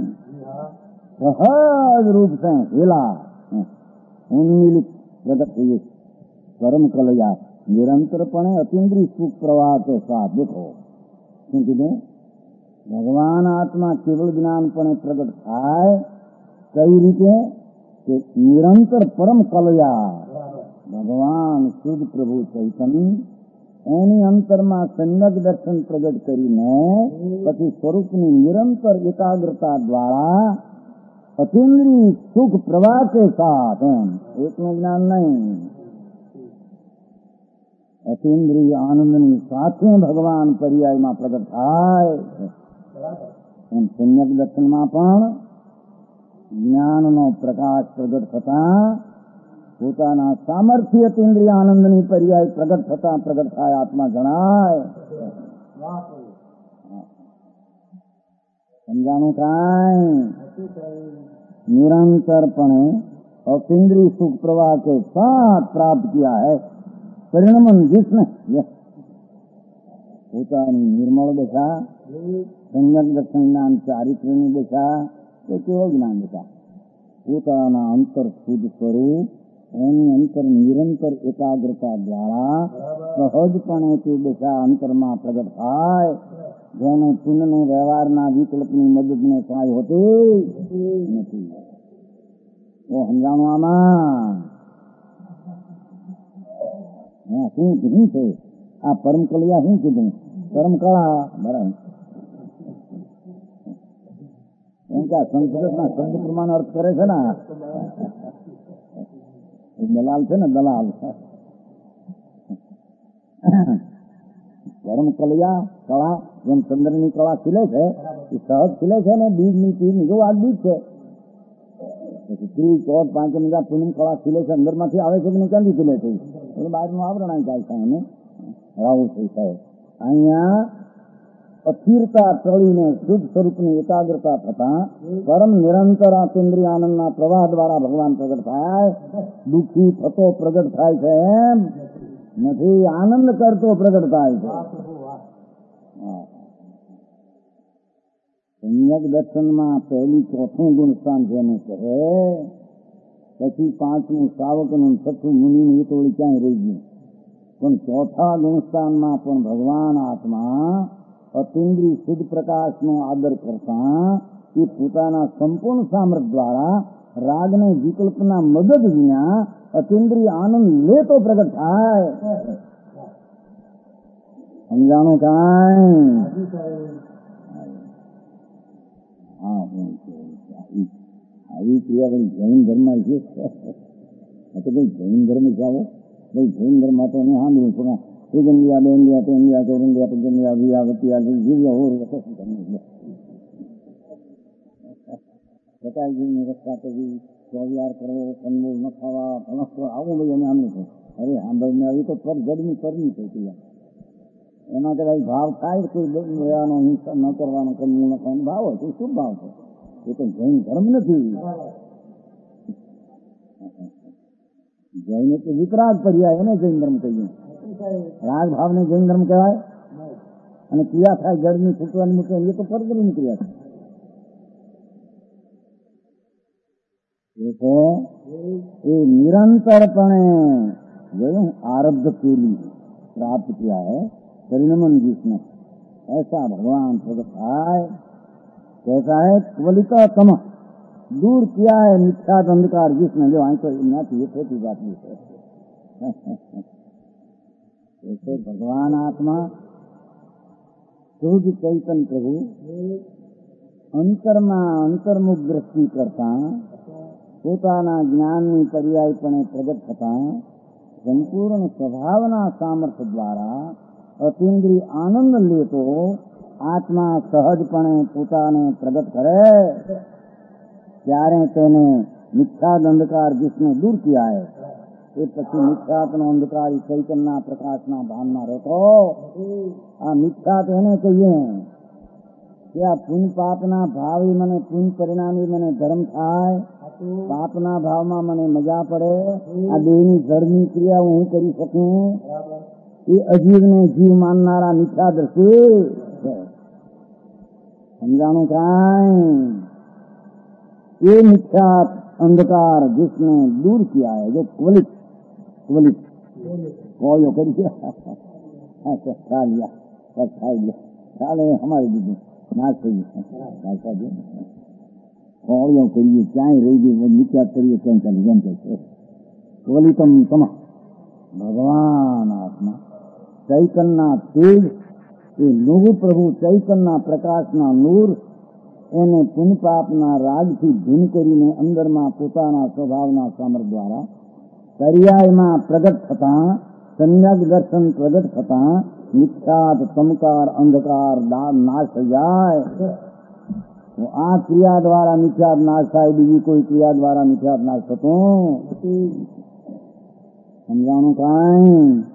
સહજ રૂપ से हिला उन्मिलित प्रकट हुए परम कलया निरंतरपणे अतीन्द्रिय सुख प्रवाह के साथ. देखो શું કીધું? ભગવાન આત્મા કેવળ જ્ઞાનપણે પ્રગટ થાય કઈ રીતે? કે નિરંતર પરમ કલયા ભગવાન શુદ્ધ પ્રભુ ચૈતન્ય એની અંતરમાં સમ્યક દર્શન પ્રગટ કરીને પછી સ્વરૂપની નિરંતર એકાગ્રતા દ્વારા અતિન્દ્રિય સુખ પ્રવાહ કે સાથ. એમ એકનું જ્ઞાન નહીં, અતિન્દ્રિય આનંદની સાથે ભગવાન પર્યાયમાં પ્રગટ થાય. એમ સમ્યક દર્શનમાં પણ જ્ઞાનનો પ્રકાશ પ્રગટ થતા પોતાના સામર્થ્ય અતિન્દ્રિય આનંદની પર્યાય પ્રગટ થતા પ્રગટ થાય આત્મા જણાય. સમજાણું કાંઈ? निरंतरपणे अतीन्द्रिय सुख प्रवाह के साथ प्राप्त किया है. परिणमन जिसने પોતાની નિર્મળ દશા, સમ્યક દર્શન જ્ઞાન ચારિત્ર્યની દશા કે કેવળ જ્ઞાન દશા, પોતાના અંતર શુદ્ધ સ્વરૂપ એની અંતર નિરંતર એકાગ્રતા દ્વારા સહજપણે તે દશા અંતરમાં પ્રગટ થાય. જેને પુણ્યને વ્યવહારના વિકલ્પની મદદને સહાય હોતી નથી. સમજાણું આમાં? શું છે આ પરમ કળિયા? શું કીધું? પરમ કળા બરાબર. એમ કે સંસ્કૃતના શબ્દ પ્રમાણે અર્થ કરે છે ને. દલાલ છે ને, દલાલ. પરમ કળિયા કળા જેમ ચંદ્રની કળા ખીલે છે એ સહજ ખીલે છે ને બીજની તીરની જો આ બીજ છે. પછી 3, 4, 5 મજા પૂનમ કળા ખીલે છે, અંદરમાંથી આવે છે કે નહીં ક્યાંથી ખીલે છે? એટલે બહારનું આવરણ અહીં ચાલશે એને રાવું થઈ થાય. અહીંયા અસ્થિરતા ટળીને શુદ્ધ સ્વરૂપની એકાગ્રતા થતા પરમ નિરંતર અતિન્દ્રિય આનંદના પ્રવાહ દ્વારા ભગવાન પ્રગટ થાય. દુઃખી થતો પ્રગટ થાય છે એમ નથી, આનંદ કરતો પ્રગટ થાય છે. સમ્યક દર્શનમાં પહેલી ચોથું ગુણસ્થાન જેને કહે, પછી પાંચમું સાવકનું, છઠ્ઠું મુનિનું, એ તો ક્યાંય રહી ગયું. પણ ચોથા ગુણસ્થાનમાં પણ ભગવાન આત્મા અતિન્દ્રિય શુદ્ધ પ્રકાશનો આદર કરતા એ પોતાના સંપૂર્ણ સામર્થ્ય દ્વારા રાગને વિકલ્પના મદદ વિના અતિન્દ્રિય આનંદ લેતો પ્રગટ થાય. સમજાણું કાંઈ? આવી ક્રિયા જૈન ધર્મ છે. તો ભાઈ જૈન ધર્મ જાઓ, ભાઈ જૈન ધર્મ તો નહીં સાંભળ્યું પણ સુગંધિયા બેંડિયા ટેંડિયા ચોરંડિયા પગંડિયા વિયાવતિયા જીવ્યા હોર સતાજીની રસ્તા કરી ચોવિયાર કરવો, કંદમૂળ ન ખાવા, ફણસ આવું ભાઈ અમે આમનું છે. અરે સાંભળને આવી તો પર જડની પરની થઈ ગયા. એમાં કદાચ ભાવ થાય કોઈ લેવાનો, હિંસા ન કરવાનો, કંદમૂળ ન ખાવાનો ભાવ હોય તો શું ભાવ છે? એ તો જૈન ધર્મ નથી. જૈન એટલે વિતરાગ પર્યાય, એને જૈન ધર્મ કહીએ. રાગ ભાવને જૈન ધર્મ કહેવાય. અને ક્રિયા થાય જળની છૂટવાની મૂકે એ તો પરગરીની ક્રિયા છે. એ निरंतरपणे जो आरब्ध पीली प्राप्त किया है परिणमन जिसने, ऐसा भगवान प्रकट है. कैसा है? क्वलिता तम, दूर किया है मिथ्या अंधकार जिसने. जो आंख ये छोटी बात नहीं है. ऐसे भगवान आत्मा शुद्ध चैतन्य प्रभु अंतरमा अंतर्मुख दृष्टि करता પોતાના જ્ઞાનની પર્યાયપણે પ્રગટ થતા સંપૂર્ણ સ્વભાવના સામર્થ્ય દ્વારા અતિન્દ્રિય આનંદ લેતો આત્મા સહજપણે પોતાને પ્રગટ કરે ત્યારે તેને મિથ્યાદ અંધકાર जिसने दूर किया है, એ પછી મિથ્યાતનો અંધકાર ચૈતન્યના પ્રકાશના ભાનમાં રહેતો. આ મિથ્યાત એને કહીએ કે આ પુણ્ય પાપના ભાવી મને પુણ્ય પરિણામી મને ધર્મ થાય, પાપના ભાવમાં મને મજા પડે, આ દેહની ધર્મની ક્રિયા હું કરી શકું, એ અજીવને જીવ માનનારા મિથ્યા દ્રષ્ટિ છે. સમજાણું કાંઈ? ये मिथ्या अंधकार जिसने दूर किया है, जो क्वलित क्वलित कोयो कर दिया, खा लिया, खा लिया, चाले हमारे दीदी नाच करिए कोयो करिए, चाहे रही गई मिथ्या करिए, चली जम कैसे क्वलितम तम. भगवान आत्मा चैतन्य तेज એ નૂર પ્રભુ ચૈતન્ય પ્રકાશના નૂર એને પુણ્ય પાપના રાગથી ભીન કરીને અંદરમાં પોતાના સ્વભાવના સામર્થ્ય દ્વારા પર્યાયમાં પ્રગટ થતા સમ્યક દર્શન પ્રગટ થતા મિથ્યાત તમકાર અંધકાર નાશ થઈ જાય. તો આ ક્રિયા દ્વારા મિથ્યાત નાશ થાય, બીજી કોઈ ક્રિયા દ્વારા મિથ્યાત નાશ થતો समझाणु काई.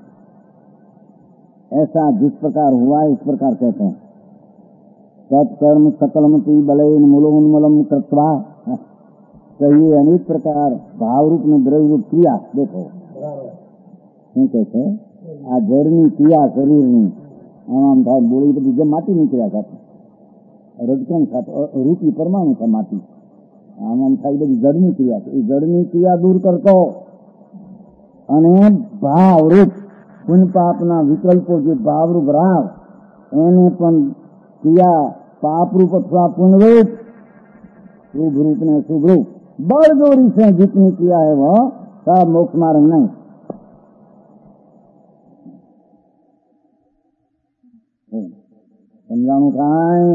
ऐसा जिस प्रकार हुआ इस प्रकार कहते हैं. सत्कर्म सकलमती बलैन मूलोन्मूलम कृत्वा. कहिए अनेक प्रकार भाव रूप में द्रव्य रूप क्रिया. देखो શું કહે છે? આ જળની ક્રિયા શરીરની આમ થાય, બોળી બધી જે માટીની ક્રિયા સાથે રજકણ સાથે રૂપી પરમાણુ છે માટી, આમ થાય બધી જળની ક્રિયા છે. એ જળની ક્રિયા દૂર કરતો અને ભાવરૂપ પુણ્ય પાપના વિકલ્પો જે ભાવરૂપ રાવ એને પણ ક્રિયા પાપરૂપ અથવા પુણ્યરૂપ शुभ रूप ने शुभ रूप बड़जोरी से जितनी किया है वह सब मोक्ष मार्ग नहीं. समझाणु काई.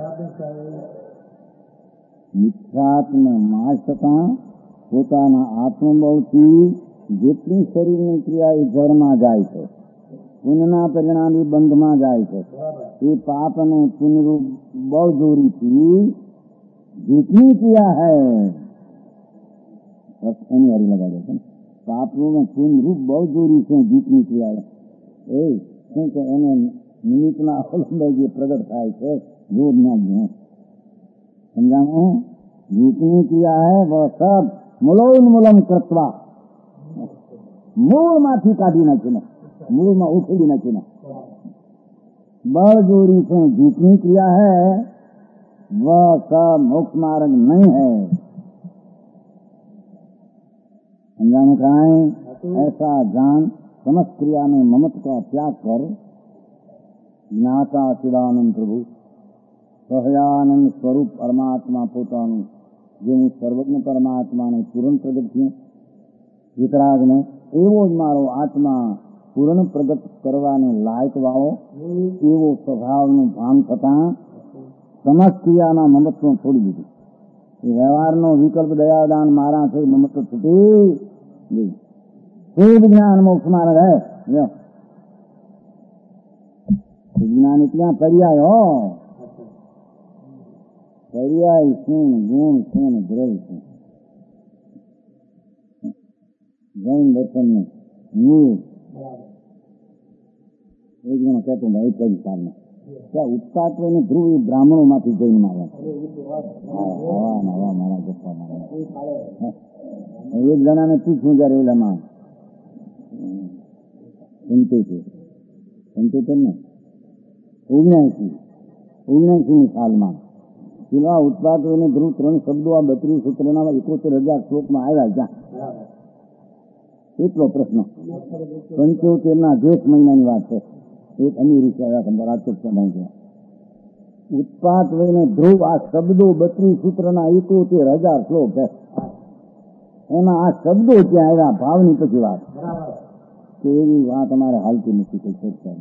મિથ્યાત્મ માસ થતા પોતાના આત્મબળથી જેટલી શરીરની ક્રિયા એ જળમાં જાય છે, પુણ્યના પરિણામી બંધમાં જાય છે. એ પાપ અને પુણ્યરૂપ બળજોરીથી जितनी किया है हरी लगा देते पापों में पूर्ण रूप बहुत दूरी से जितनी किया है निमित्तना अवलंबे जो प्रगट થાય છે જોર ના જો समझाना. जितनी किया है वह सब मूलोन्मूलम कृत्वा મૂળમાંથી કાઢી નાખીને મૂળમાં ઉછેડી નાખીને બળજોરી से जितनी किया है वह सब मोक्ष मार्ग नहीं है। समझाने का है, ऐसा जान समस्त क्रिया में ममत्व का त्याग कर ज्ञाता चिदानंद प्रभु સહજાનંદ સ્વરૂપ પરમાત્મા પોતાનું જેનું સર્વજ્ઞ પરમાત્માને પૂર્ણ પ્રગટ થયું વિતરાગને એવો જ મારો આત્મા પૂર્ણ પ્રગટ કરવાને લાયક વાળો એવો સ્વભાવનું ભાન થતાં સમસ્ત ક્રિયાના મમત્વ છોડી દીધું. એ વ્યવહારનો વિકલ્પ દયાદાન મારા થઈ મમત્વ છૂટી ગયું. શુદ્ધ જ્ઞાન મોક્ષ માર્ગ હે. જ્ઞાન ત્યાં પર્યાય પર્યાય શું ગુણ શું દ્રવ્ય શું જૈન દર્શન મૂળ એક જણો કહેતો ભાઈ કઈ કાળમાં ત્યાં ઉત્પાદ ને ધ્રુવ એ બ્રાહ્મણો માંથી જૈનમાં આવ્યા હવા મારા જપ્પા મારા એક જણાને પૂછ્યું જયારે ઓલામાં 77 ને 79 સાલમાં પેલા ઉત્પાદ અને ધ્રુવ 3 શબ્દો આ 32 સૂત્રના 71,000 શ્લોકમાં આવ્યા જ્યાં એટલો પ્રશ્ન 75ના જેઠ મહિનાની વાત છે. એક અમીરી આવ્યા રાજકોટ છે ઉત્પાદ વયને ધ્રુવ આ શબ્દો 32 સૂત્રના 71,000 શ્લોક છે. એમાં આ શબ્દો ત્યાં આવ્યા ભાવની પછી વાત કે એવી વાત અમારે હાલતી નથી કઈ શોધતા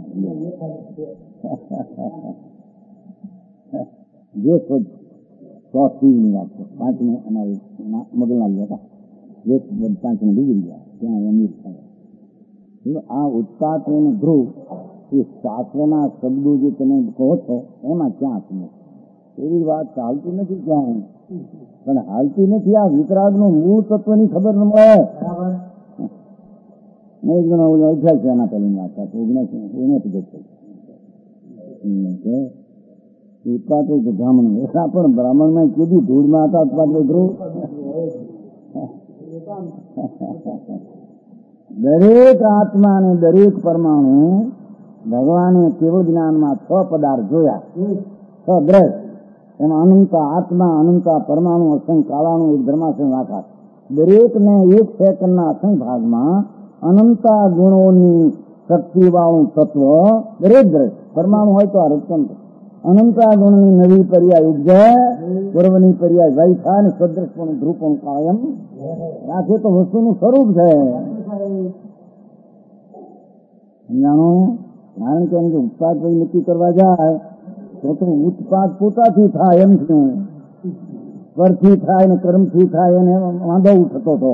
જે શોધ 130ની વાત છે. 5ને અમારી મગલના હતા 5ને ડૂબી ગયા ત્યાં અમીર થયા. આ ઉત્પાદ અને ધ્રુવ એ શાસ્ત્રના શબ્દો જે તમે કહો છો એમાં ક્યાં સમજ એવી વાત ચાલતી નથી ક્યાં પણ હાલતી નથી. આ વિતરાગનું મૂળ તત્વની ખબર ન મળે. એક જણો 88 એના પહેલી વાત હતા 79 ઉત્પાદ બ્રાહ્મણ એના પણ બ્રાહ્મણમાં કેદી ધૂળમાં હતા ઉત્પાદ ધ્રુવ. દરેક આત્મા અને દરેક પરમાણુ ભગવાને કેવળ જ્ઞાનમાં 6 પદાર્થ જોયા 6 ગ્રહ એમાં અનંતા આત્મા અનંતા પરમાણુ અસંખ્ય કાળાણુ એક ધર્માસન આકાશ દરેકને 1 સેકન્ડના અસંખ્ય ભાગમાં અનંતા ગુણોની શક્તિ વાળું તત્વ દરેક ગ્રહ પરમાણુ હોય તો આ રચન અનંતા ગુણની નવી પર્યાય ઉપજે પૂર્વની પર્યાય વય થાય અને સદ્રશપણું ધ્રુવપણું કાયમ રાખે તો વસ્તુનું સ્વરૂપ છે. સમજાણો કારણ કે ઉત્પાદ નક્કી કરવા જાય તો ઉત્પાદ પોતાથી થાય એમ છે પરથી થાય ને કર્મથી થાય એને વાંધો થતો હતો.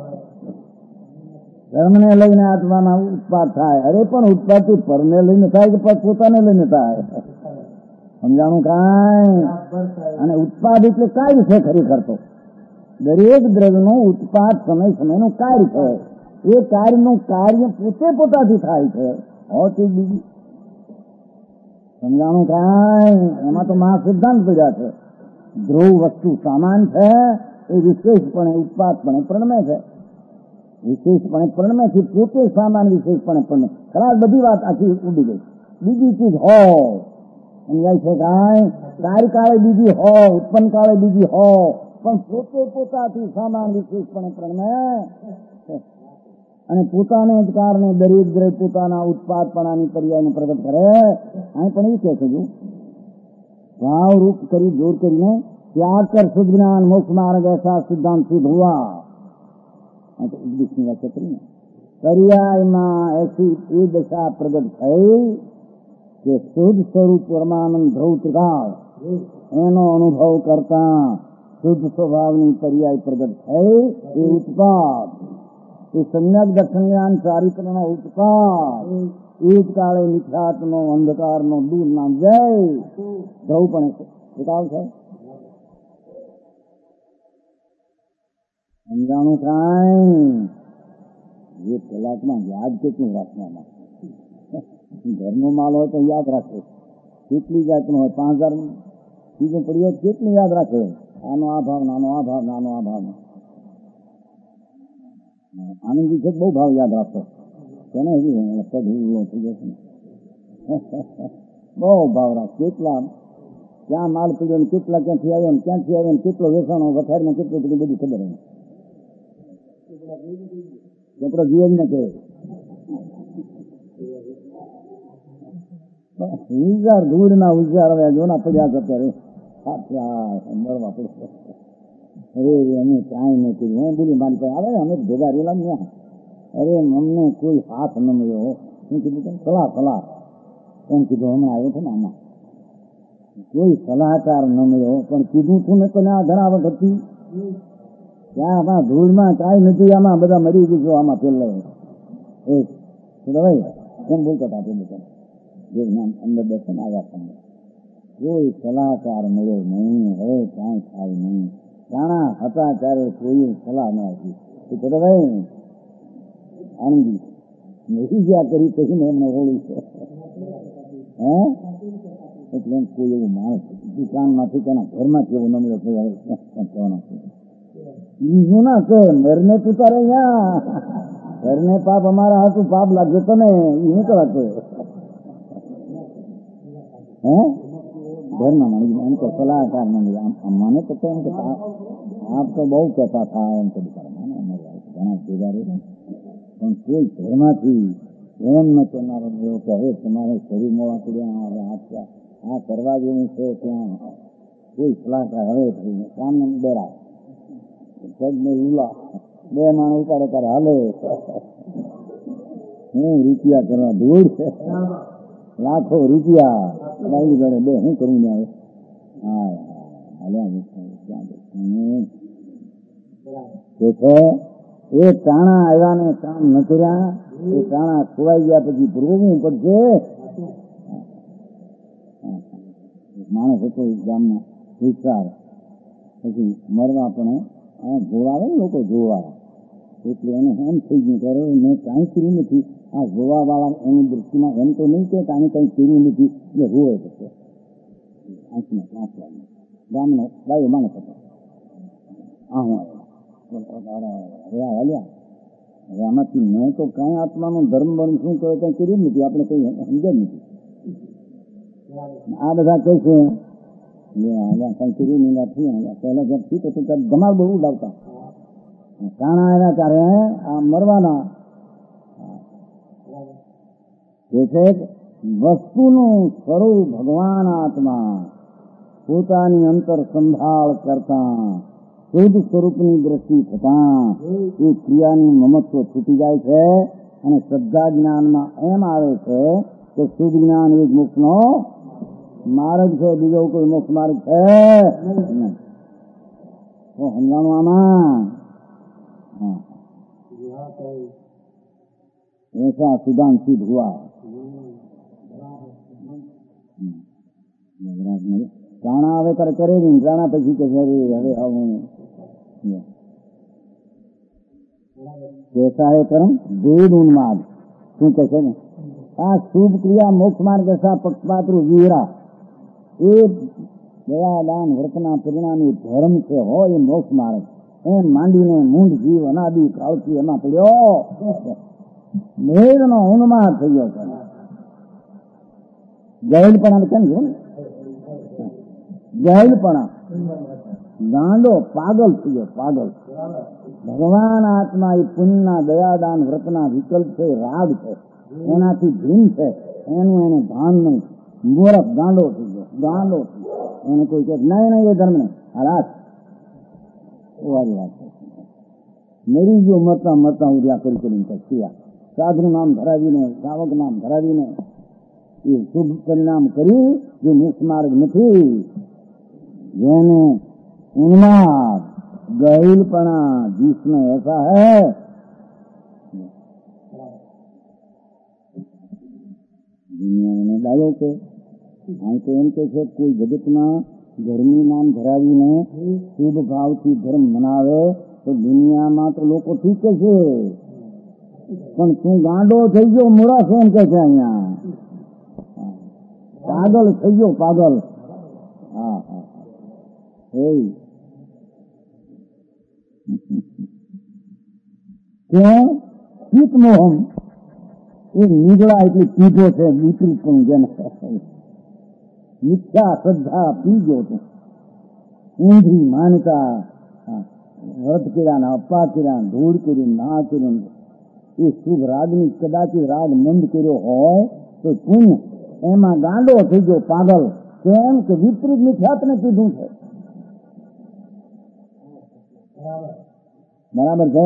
કર્મને લઈને આત્માના ઉત્પાદ થાય. અરે પણ ઉત્પાદથી પરને લઈને થાય કે પોતાને લઈને થાય સમજાણું કાંઈ. અને ઉત્પાદ એટલે કાર્ય છે ખરેખર તો દરેક દ્રવ્યનો ઉત્પાદ સમય સમયનું કાર્ય છે. એ કાર્યનું કાર્ય પોતે પોતાથી થાય છે. બીજું સમજાણું કાંઈ. એમાં તો મહા સિદ્ધાંત પડ્યા છે. ધ્રુવ વસ્તુ સામાન છે એ વિશેષપણે ઉત્પાદપણે પ્રણમે છે. વિશેષપણે પ્રણમે છે પોતે સામાન વિશેષપણે પ્રણમે ખરાબ બધી વાત આખી ઉડી ગઈ. બીજી ચીજ હો સમજાય છે કાંઈ. કાર્યકાળે બીજી હો ઉત્પન્ન કાળે બીજી હો પણ પોતે પોતાથી સામાન વિશેષપણે પ્રણમે અને પોતાને જ કારણે દરેક દ્રવ્ય પોતાના ઉત્પાદપણાની પર્યાયને પ્રગટ કરે. અહીં પણ એ કહે છે ભાવ રૂપ કરી જોર કરીને ત્યાગ કર શુદ્ધ જ્ઞાન મોક્ષ માર્ગ એસા સિદ્ધાંત સિદ્ધ હુआ. ઉપદેશની વ્યાખ્યા કરીને પર્યાયમાં એસી એ દશા પ્રગટ થઈ કે શુદ્ધ સ્વરૂપ પરમાનંદ ધ્રુવ ત્રિકાળ એનો અનુભવ કરતા શુદ્ધ સ્વભાવની પર્યાય પ્રગટ થઈ એ ઉત્પાદ એ સમ્યક દર્શન જ્ઞાન ચારિત્રનો ઉત્પાદ એ જ કાળે મિથ્યાત્મનો અંધકારનો દૂર નામ જય ધ્રુવ પણ ત્રિકાળ છે. સમજાણું કાંઈ. એક કલાકમાં યાદ કેટલું રાખવામાં ઘરનો માલ હોય તો યાદ રાખે કેટલી જાતનો હોય 5000 ચીજો પડી હોય કેટલું યાદ રાખે. આનો આ ભાવ નાનો આ ભાવ નાનો આ ભાવ આનંદી છે બહુ ભાવ યાદ રાખતો તેને હજી પગ થઈ જશે બહુ ભાવ રાખ કેટલા ક્યાં માલ પીડ્યો ને કેટલા ક્યાંથી આવ્યો ને ક્યાંથી આવ્યો ને કેટલો વેચાણો વખારમાં કેટલું બધું બધું ખબર હોય. કેટલો જીવ જ ને કે ઉજાર ધૂળ ના ઉજાર હવે જોના પડ્યા છે અત્યારે મળવા પડશે. અરે અમે કાંઈ નહીં કર્યું. હું બોલી મારી પાસે આવે અમે ભેગા રેલા ને. અરે અમને કોઈ હાથ ન મળ્યો. શું કીધું સલાહ એમ કીધું હમણાં આવ્યો છે ને આમાં કોઈ સલાહકાર ન મળ્યો. પણ કીધું તું ને તો આ ધરાવટ હતી ત્યાં આમાં ધૂળમાં કાંઈ નથી. આમાં બધા મરી ગયું આમાં પેલા ભાઈ એમ બોલતા હતા પેલું જે અંદર દર્શન આવ્યા તમને કોઈ સલાહકાર મળ્યો નહીં. હવે કાંઈ થાય નહીં. જાણા હતા ત્યારે કોઈ સલાહ ન આપી. ભાઈ આનંદી નહીં જ્યાં કરી કહીને એમને હોળી છે. હે એટલે એમ કોઈ એવું માણસ દુકાનમાંથી તેના ઘરમાંથી એવું ન મળ્યો કહેવાનું બીજું ના કે મરને તું અહીંયા ઘરને પાપ અમારા હતું પાપ લાગ્યો તને એ તો હતો. હે ઘરમાં મળી એમ તો સલાહકાર ન મળ્યો. મને તો એમ કે આપ તો બહુ કહેતા હતા એમ તો ઘણા ભેગા રહે પણ કોઈ ઘરમાંથી એમ ન કહેનારો મળ્યો કે હવે તમારે શરીર મોડા પડ્યા આ કરવા જેવું છે ત્યાં કોઈ સલાહકાર હવે થઈને સામને ડરા ને લીલા બે માણસ ઉતારે ત્યારે હાલે હું રૂપિયા કરવા ધૂળ છે લાખો રૂપિયા લાવી ગણે બે શું કરવું ને આવે. હા એ ટાણા આવ્યા ને કામ ન કર્યા. એ ટાણા ખોવાઈ ગયા પછી ભરવું પડશે. માણસ હતો ગામના વિસ્તાર પછી મરવા પણ જોવા આવે ને લોકો જોવા એટલે એને એમ થઈ ગયું કરે મેં કાંઈ કર્યું નથી. આ જોવા વાળા એની દૃષ્ટિમાં એમ તો નહીં કે કાંઈ કંઈ કર્યું નથી એટલે રોવે પડશે. આંખને કાંસ લાગે ગામનો ગાયો માણસ હતો. હાલ્યા હવે આમાંથી મેં તો કાંઈ આત્માનું ધર્મ બન શું કરે કંઈ કર્યું નથી. આપણે કંઈ સમજ નથી. આ બધા કહે છે કંઈ કર્યું નહીં પહેલા જ્યાંથી તો ત્યાં ધમાલ બહુ ઉડાવતા કાણા આવ્યા ત્યારે આ મરવાના જે છે વસ્તુનું સ્વરૂપ ભગવાન આત્મા પોતાની અંતર સંભાળ કરતા શુદ્ધ સ્વરૂપની દ્રષ્ટિ થતા એ ક્રિયાની મમત્વ છૂટી જાય છે અને શ્રદ્ધા જ્ઞાનમાં એમ આવે છે કે શુદ્ધ જ્ઞાન એ જ મોક્ષનો માર્ગ છે. બીજો કોઈ મોક્ષ માર્ગ છે સમજાણું આમાં. ऐसा सिद्धांत सिद्ध हुआ. જાણા હવે કરે કરે નહીં. જાણા પછી કે હવે આવું कैसा है कर्म वेद उन्माद શું કહે છે ને આ શુભ ક્રિયા મોક્ષ માર્ગ પક્ષપાતૃ વીરા એ દયા દાન વર્તના પરિણામી ધર્મ છે હોય એ મોક્ષ માર્ગ એમ માંડીને મૂંઢ જીવ અનાદિ કાળથી એમાં પડ્યો વેદ નો ઉન્માદ થઈ ગયો છે. ગહેલપણા કેમ છે ગહેલપણા ગાંડો પાગલ થઈ ગયો પાગલ. ભગવાન આત્મા એ પુણ્યના દયાદાન વ્રતના વિકલ્પ છે રાગ છે એનાથી ભીન છે એનું એને ભાન નહીં. મૂરખ ગાંડો થઈ ગયો ગાંડો એને કોઈ કહે નહીં એ ધર્મ નહીં હાલાત વારી વાત છે. મરી ગયો મરતા મરતા ઉદ્યા કરી કરીને શક્યા સાધુ નામ ધરાવીને સાવક નામ ધરાવીને એ શુભ પરિણામ કરી જે મોક્ષ માર્ગ નથી જેને ઉન્માદ गहिलपना जिसमें ऐसा है दुनिया में डालो के तो एम के कोई जगत में धर्मी नाम धरावीने शुभ भाव થી ધર્મ મનાવે તો દુનિયામાં તો લોકો ઠીક છે પણ તું ગાંડો થઈ ગયો મૂરખ એમ કે છે અહીંયા પાગલ થઈ ગયો પાગલ. હા હા ક્યાં ચિત્ત મોહમ એ નીકળા એટલે પીધો છે વિપરીત પણ જેને મિથ્યા શ્રદ્ધા પી ગયો તું, ઊંધી માનતા, વ્રત કર્યા ને અપા કર્યા, ધૂળ કર્યું, ના કર્યું, એ શુભ રાગની કદાચ રાગ મંદ કર્યો હોય તો પુણ્ય એમાં ગાંડો થઈ ગયો પાગલ. કેમ કે વિપરીત મિથ્યાત્વને કીધું છે. બરાબર છે?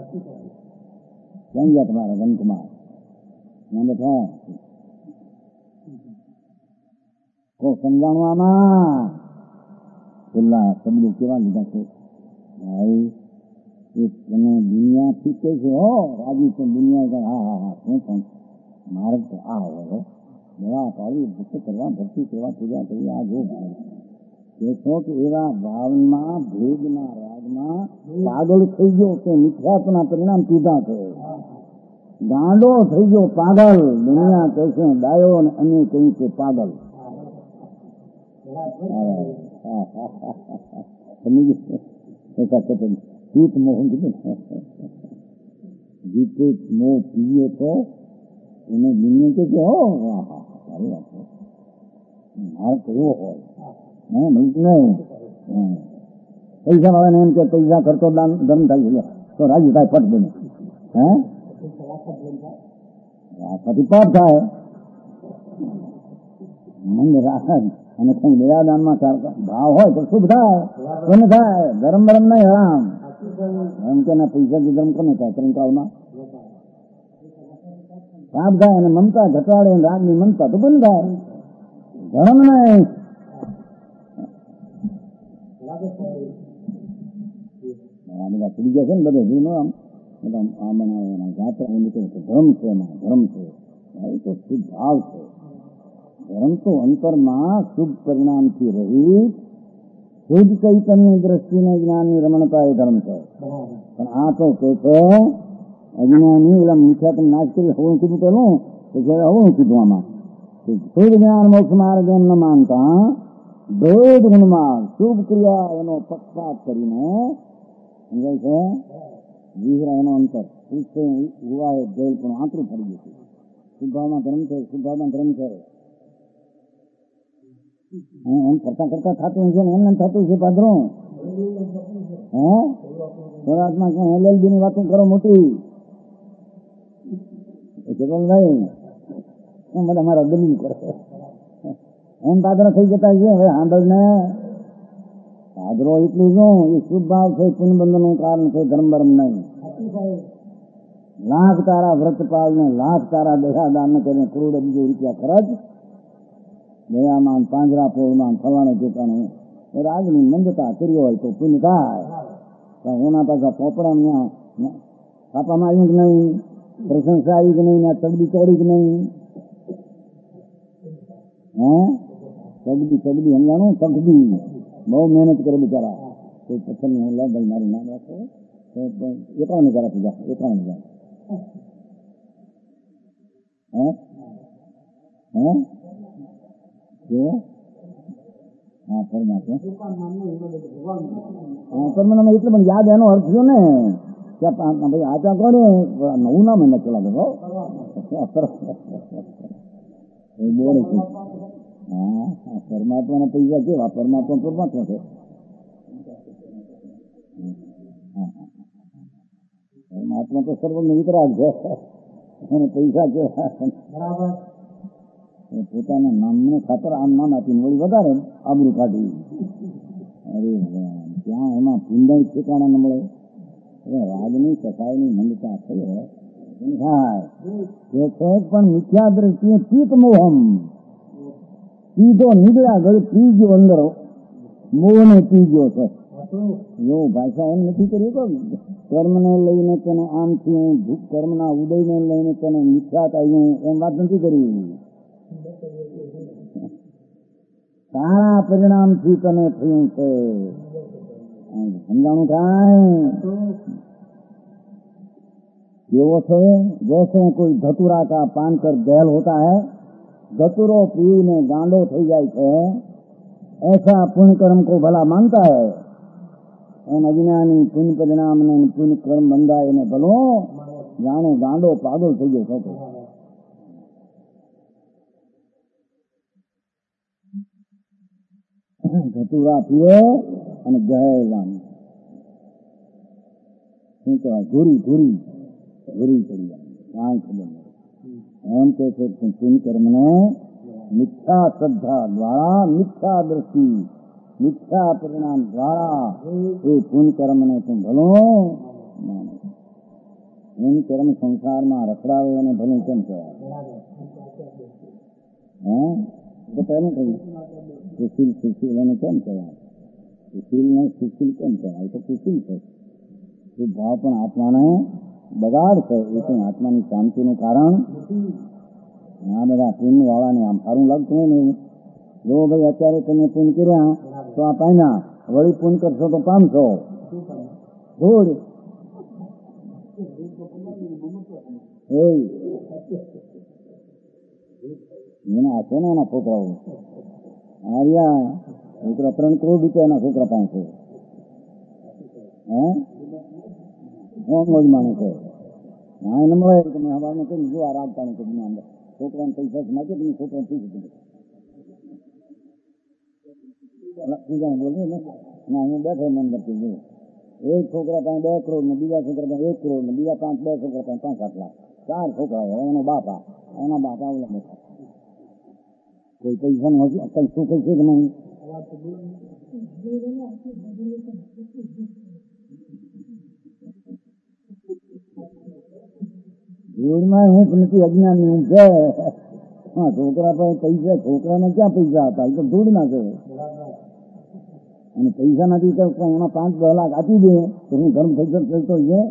કેમ ગયા તમારા ગણકુમાર બેઠા કોઈ સમજાણું આમાં? પેલા શબ્દો કેવા લીધા છે ભાઈ? તમે દુનિયાથી કે છે હો રાજી તો દુનિયા, હા હા હા શું પણ મારે તો આ હોય દવા પાડવી, ભક્ત કરવા, ભક્તિ કરવા, પૂજા કરવી, આ જો કહો કે એવા ભાવમાં ભેદના રાગમાં પાગલ થઈ ગયો કે મિથ્યાત્વના પરિણામ પીધા છે. ગાંડો થઈ ગયો પાગલ. દુનિયા કહે છે ડાયો અને અન્ય કહ્યું છે પાગલ. જીત મોહન કીધું જીતે મોહ પીયો તો એને દુનિયા કે છે હો સારી વાત છે. મારે કેવો હોય નહીં પૈસા વાળાને એમ કે પૈસા કરતો ધર્મ થાય છે તો રાજી થાય પટ બને. પછી પટ થાય મંદ રાખ અને કઈ નિરાદાનમાં ભાવ હોય તો શુભ થાય, કોને થાય? ધર્મ બરમ નહીં હરામ. એમ કે પૈસા થી ધર્મ કોને થાય? કંકાળમાં પાપ થાય અને મમતા ઘટાડે રાગની મમતા તો બંધ થાય. ધર્મ નહીં. બધા પડી ગયા છે ને બધે જૂનો આમ બધા આ બનાવવાના જાત્રા નીકળે છે. ધર્મ છે એમાં ધર્મ છે એ તો શુભ ભાવ છે. ધર્મ તો અંતરમાં શુભ પરિણામથી રહિત શુદ્ધ ચૈતન્ય દ્રષ્ટિને જ્ઞાનની રમણતા એ ધર્મ છે. પણ આ તો કે છે અજ્ઞાની ઓલા મીઠા તમે નાશ કરી હવું કીધું પેલું હવું કીધું આમાં શુદ્ધ જ્ઞાન મોક્ષ માર્ગ એમ ન માનતા ભેદ ગુણમાં શુભ ક્રિયા એનો પક્ષપાત કરીને સમજાય છે વિહરા એનો અંતર હુવાએ ભેદ પણ આંતરું પડી ગયું છે. શુભાવમાં ધર્મ છે, શુભાવમાં ધર્મ છે એમ કરતા કરતા થતું છે ને એમને થતું છે પાદરો. ખોરાકમાં ક્યાં LLB ની વાતો કરો મોટી ભાઈ એમ બધા મારા દલીલ કરે એમ પાદરો થઈ જતા છે. હવે સાંભળ ને પાદરો એટલું શું એ શુભ ભાવ છે, પુણ્યબંધન નું કારણ છે, ધર્મ બરમ નહીં. લાખ તારા વ્રતપાલ ને લાખ તારા દયાદાન ને કરીને કરોડો બીજો રૂપિયા ખર્ચ દયામાં પાંજરા પોળમાં ફલાણે જોતાને રાજની મંદતા કર્યો હોય તો પુણ્ય થાય. પણ એના પાછા પોપડા છાપામાં આવ્યું કે નહીં, પ્રશંસા આવી કે નહીં, તગડી તોડી કે નહીં, તગડી સમજાણું તગડી બહુ મહેનત કરે બિચારા. કોઈ પથ્થર ને ભાઈ મારું નામ રાખે 51,000 પૂજા 51,000 પરમાત્મા એટલે પણ યાદ એનો અર્થ થયો ને કે ભાઈ આચા કોને નવું નામ એને ચલા દો બોલે છે. હા પરમાત્માના પૈસા કેવા? પરમાત્મા પરમાત્મા છે. પરમાત્મા તો સર્વનો વિતરાગ છે અને પૈસા કેવા? પોતાના નામને ખાતર આમ નામ આપીને વળી વધારે આબરૂ કાઢી. અરે ત્યાં એમાં ભૂંડાઈ ઠેકાણા ન મળે. રાજની સફાઈની મંદતા થઈ હોય થાય છે પણ મિથ્યા દ્રષ્ટિએ ચિત્ત મોહમ સીધો નીકળ્યા ઘડી પી ગયો અંદર મોહને પી ગયો છે. એવો ભાષા એમ નથી કરી તો કર્મને લઈને તેને આમ થયું, કર્મના ઉદયને લઈને તેને મિથ્યાત આવ્યું એમ વાત નથી કરી. સારા પરિણામથી તને થયું છે સમજાણું થાય. કેવો છે? जैसे कोई धतूरा का पान कर गैल होता है, धतूरो पीने गांडो થઈ જાય છે, ऐसा पुण्य कर्म को भला मानता है. એમ અજ્ઞાની પુણ્ય પરિણામ ને પુણ્ય કર્મ બંધાય એને ભલો જાણે ગાંડો પાગલ થઈ ગયો. ધતુરા પીએ અને ગહેલા શું કહેવાય ઘૂરી ઘૂરી ઘૂરી પડી જાય કાંઈ ખબર નહીં. એમ કે છે પુણ્ય કર્મને મિથ્યા શ્રદ્ધા દ્વારા મિથ્યા દ્રષ્ટિ મિથ્યા પરિણામ દ્વારા એ પુણ્ય કર્મને તું ભલો પુણ્ય કર્મ સંસારમાં રખડાવે અને ભલું કેમ કહેવાય? તો પહેલું કહ્યું સુશીલ સુશીલ એને કેમ કહેવાય? સુશીલ ને સુશીલ કેમ કહેવાય? તો સુશીલ છે એ ભાવ પણ આત્માને બગાડ છે. એ પણ આત્માની શાંતિનું કારણ. આ બધા પુણ્ય વાળાને આમ સારું લાગતું હોય ને, જો ભાઈ અત્યારે તમે પુણ્ય કર્યા તો આ પામ્યા, વળી પુણ્ય કરશો તો 500 ધૂળ એના છે ને એના છોકરાઓ આવ્યા છોકરા 3 કરોડ રૂપિયા એના છોકરા પાસે માનું છે. હા એને મળે તમે હવાને કઈ જો આ રાજપાણી કરી અંદર છોકરાને પૈસા નાખે તમે છોકરાને પૂછી દીધું બોલે ને ના હું બેઠો અંદર કીધું એક છોકરા પાસે 2 કરોડ ને બીજા છોકરા પાસે 1 કરોડ ને બીજા 2 છોકરા પાસે 5-7 લાખ 4 છોકરા એનો બાપા ઓલા મોટા કોઈ પૈસા નું હશે કઈ શું કઈ છે કે નહીં? જોડમાં હું નથી અજ્ઞાન હું છે. હા છોકરા પાસે પૈસા છોકરાને ક્યાં પૈસા હતા? એ તો ધૂળ ના છે. અને પૈસા નથી તો એમાં 5-10 લાખ આપી દે તો હું ધર્મ થઈ ચલતો છે.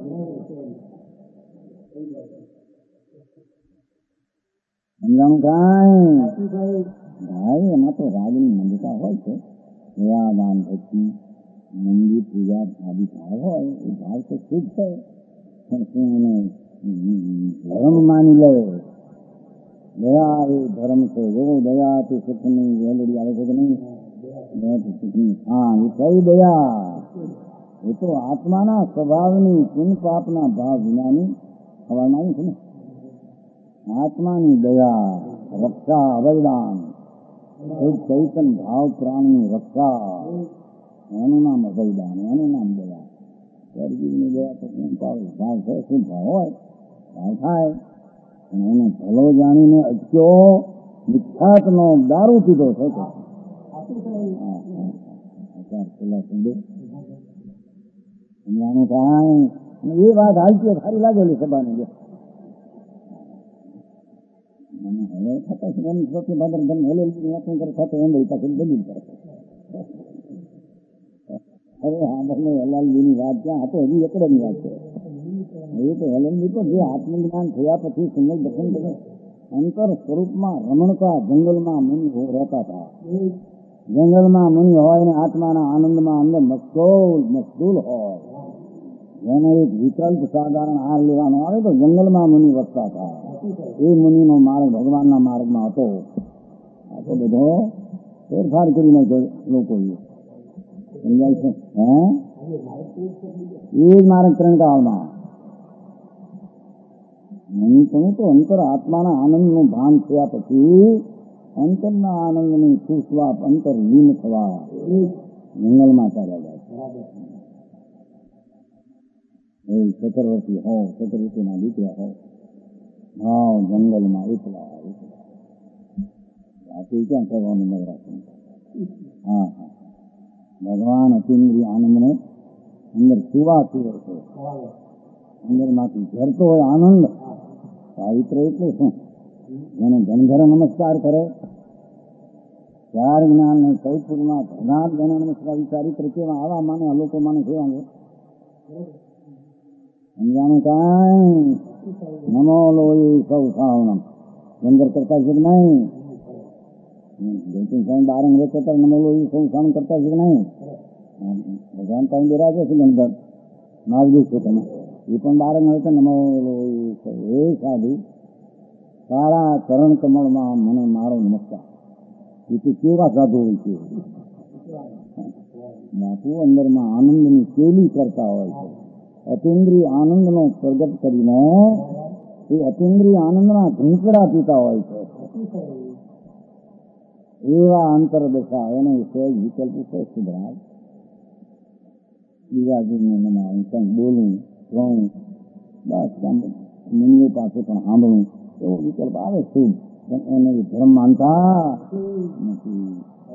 સમજાણું કાંઈ ભાઈ એમાં તો રાજની મંદિરતા હોય છે. દાન ભક્તિ મંદિર પૂજા આદિ ભાવ હોય એ ભાવ તો શુદ્ધ છે. પણ શું એને ધર્મ માની લે? દયા એ ધર્મ છે. જો દયા તે સુખની વેલડી આવે છે કે નહીં? હા એ કઈ દયા? એ તો આત્માના સ્વભાવની પુણ્ય પાપના ભાવ વિનાની હવામાં આવી છે ને. આત્માની દયા રક્ષા અભયદાન ચૈતન ભાવ પ્રાણની રક્ષા એનું નામ અભયદાન એનું નામ દયા. શરીરની દયા તો ભાવ છે શું ભાવ હોય ભાવ થાય અને એને ભલો જાણીને અટક્યો મિથ્યાત્મનો દારૂ પીધો છે. એ વાત હાલતી સારી લાગેલી સભાને હવે થતા ભાદર ધર્મ હેલેલ પાસે દલીલ કરે. હવે હા બને હલાલજીની વાત ક્યાં હતો? હજી એકડની વાત છે. એ તો હેલેલજી તો જે આત્મજ્ઞાન થયા પછી સુંદર દર્શન કરે અંતર સ્વરૂપમાં રમણકા જંગલમાં મુનિ રહેતા હતા. જંગલમાં મુનિ હોય ને આત્માના આનંદમાં અંદર મશગુલ હોય. જેને એક વિકલ્પ સાધારણ હાર લેવાનો આવે તો જંગલમાં મુનિ વસતા હતા. એ મુનિનો માર્ગ ભગવાનના માર્ગમાં હતો. આ તો બધો ફેરફાર કરી નાખ્યો લોકોએ. સમજાય છે? એ જ માર્ગ ત્રણકાળમાં મુનિ પણ તો અંતર આત્માના આનંદનું ભાન થયા પછી અંતરના આનંદની સુસ્વાપ અંતર લીન થવા જંગલમાં ચાલ્યા જાય. ચક્રવર્તી હો ચક્રવર્તીના દીકરા હો હા જંગલમાં એકલા ક્યાં કરવાનું નવરાત્ર. હા હા ભગવાન અતિન્દ્રિય આનંદને અંદર સુવા સુવે છે. અંદર માંથી ઝરતો હોય આનંદ. પાવિત્ર એટલે શું? જેને ધનધર નમસ્કાર કરે ચાર જ્ઞાન ને ચૈતપુરમાં ભગવાન જેને નમસ્કાર ચારિત્ર કેવા આવા માને આ લોકો માને કેવા સમજાણું કાંઈ? નમો લોહી સૌ સાવનમ ગંદર કરતા છે કે નહીં? બારંગ વેચતા નમો લોહી સૌ સાવન કરતા છે કે નહીં? ભગવાન પાસે બિરાજે છે ગંદર માર્ગી છે તમે એ પણ બારંગ વેચે નમો લોહી સૌ. એ સાધુ સારા ચરણ કમળમાં મને મારો નમસ્કાર. એ તો કેવા સાધુ હોય છે બાપુ અંદરમાં આનંદની કેલી કરતા હોય છે. અતિન્દ્રિય આનંદનો પ્રગટ કરીને એ અતિન્દ્રિય આનંદના ઘૂંટડા પીતા હોય છે. એવા અંતરદશા એને સહેજ વિકલ્પ છે સુધરાજ. બીજા જીવને મને કંઈ બોલું કહું બસ મમ્મી પાસે પણ સાંભળું એવો વિકલ્પ આવે શુભ, પણ એને ધર્મ માનતા નથી.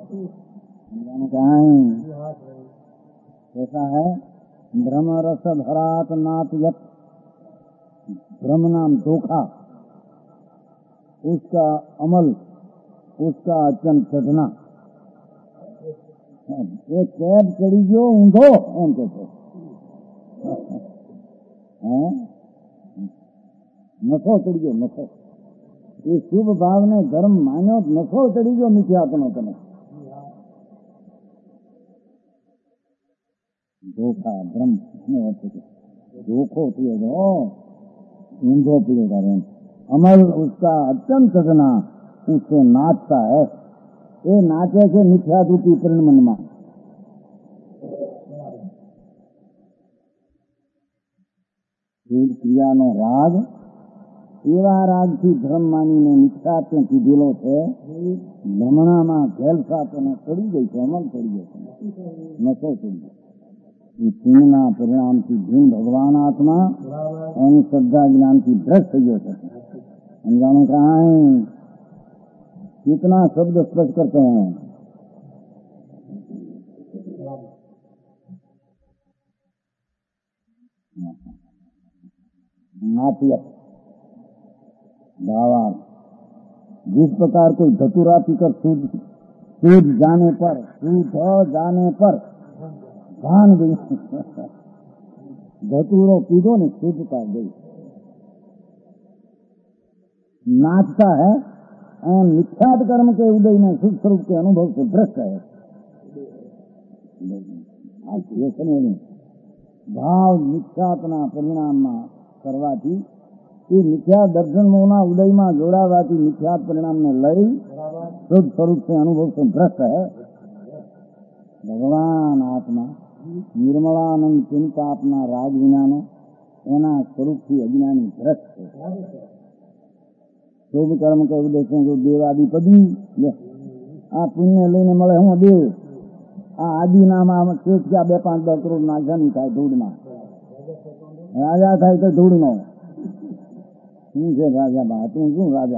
કાંઈ ऐसा है भ्रम रस भरात नाथ यत, भ्रम नाम धोखा, उसका अमल, उसका अचन चढ़ना. एक कैब चढ़ी गयो ऊंधो एम के नशो चढ़ी गयो नशो. ये शुभ भाव ने धर्म मान्यो नशो चढ़ी गयो मिथ्यात्वनो तने. धोखा भ्रम धोखो पियो गो ऊंधो पियो गो. अमल उसका अत्यंत सजना उससे नाचता है. ये नाचे से मिथ्या रूपी परिणमन में क्रिया नो राग एवा राग थी धर्म मानी ने मिथ्यात्व कीधेलो है. भ्रमणा में घेलसा तो चढ़ी गई है, अमल चढ़ी गयो नशो चढ़ी गयो. पुण्यना परिणाम की धीन भगवान आत्मा एवं श्रद्धा ज्ञान की भ्रष्ट થઈ ગયો છે. अनजानो कहाँ है, कितना शब्द स्पष्ट करते हैं. नातियत भावार्थ. जिस प्रकार कोई धतूरा पीकर सूझ जाने पर भान गई धतूरो पीधो ने शुद्धता गई. नाचता है और मिथ्यात कर्म के उदय में शुभ स्वरूप के अनुभव से भ्रष्ट है. ये समझ भाव मिथ्यात्ना परिणाम में करवाती मिथ्या दर्शन मोना उदय में जोड़ावाती मिथ्यात परिणाम ने लई शुभ स्वरूप से अनुभव से भ्रष्ट है. भगवान आत्मा निर्मलानंद चिंता अपना राग विना ने एना स्वरूप थी अज्ञानी भ्रष्ट है. शुभ कर्म के उद्देश्य जो देवादि पदी आ पुण्य लईने मळे हूँ देव आ आदि नाम केस क्या 2-5-10 करोड़ नाशा नहीं थाय धूड़ में राजा थाय तो धूड़ नो શું છે રાજા બા તું શું રાજા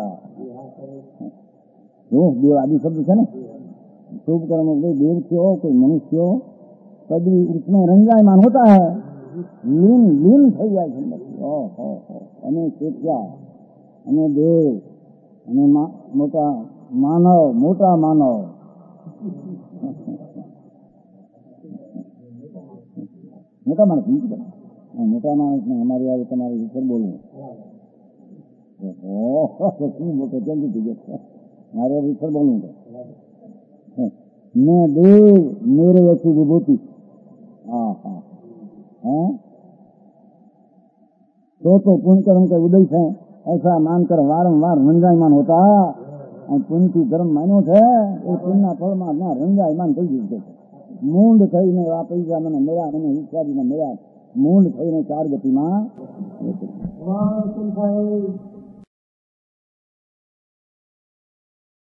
જો દેવાદि शब्द છે ने शुभ कर्म कोई देव क्यों कोई मनुष्य हो कभी उसमें रंजायमान होता है. लीन થઈ જાય છે. અને શેઠિયા અને દેવ અને મોટા માનવ મોટા માનવ મોટા માણસ મોટા માણસ ને અમારી આવે તમારી વિશે બોલવું શું મોટો કેમ થઈ ગયો મારે વિશે બોલવું मैं देव मेरे ऐसी विभूति. तो पुण्य कर्म के उदय से ऐसा मानकर वारंवार रंजायमान होता और पुण्य की धर्म मान्यो है पुण्य फल में ना रंजायमान थी गई. मूंड थी ने आ पैसा मैंने मेरा मैंने इत्यादि ने मेरा मूंड थी ने 4 गति में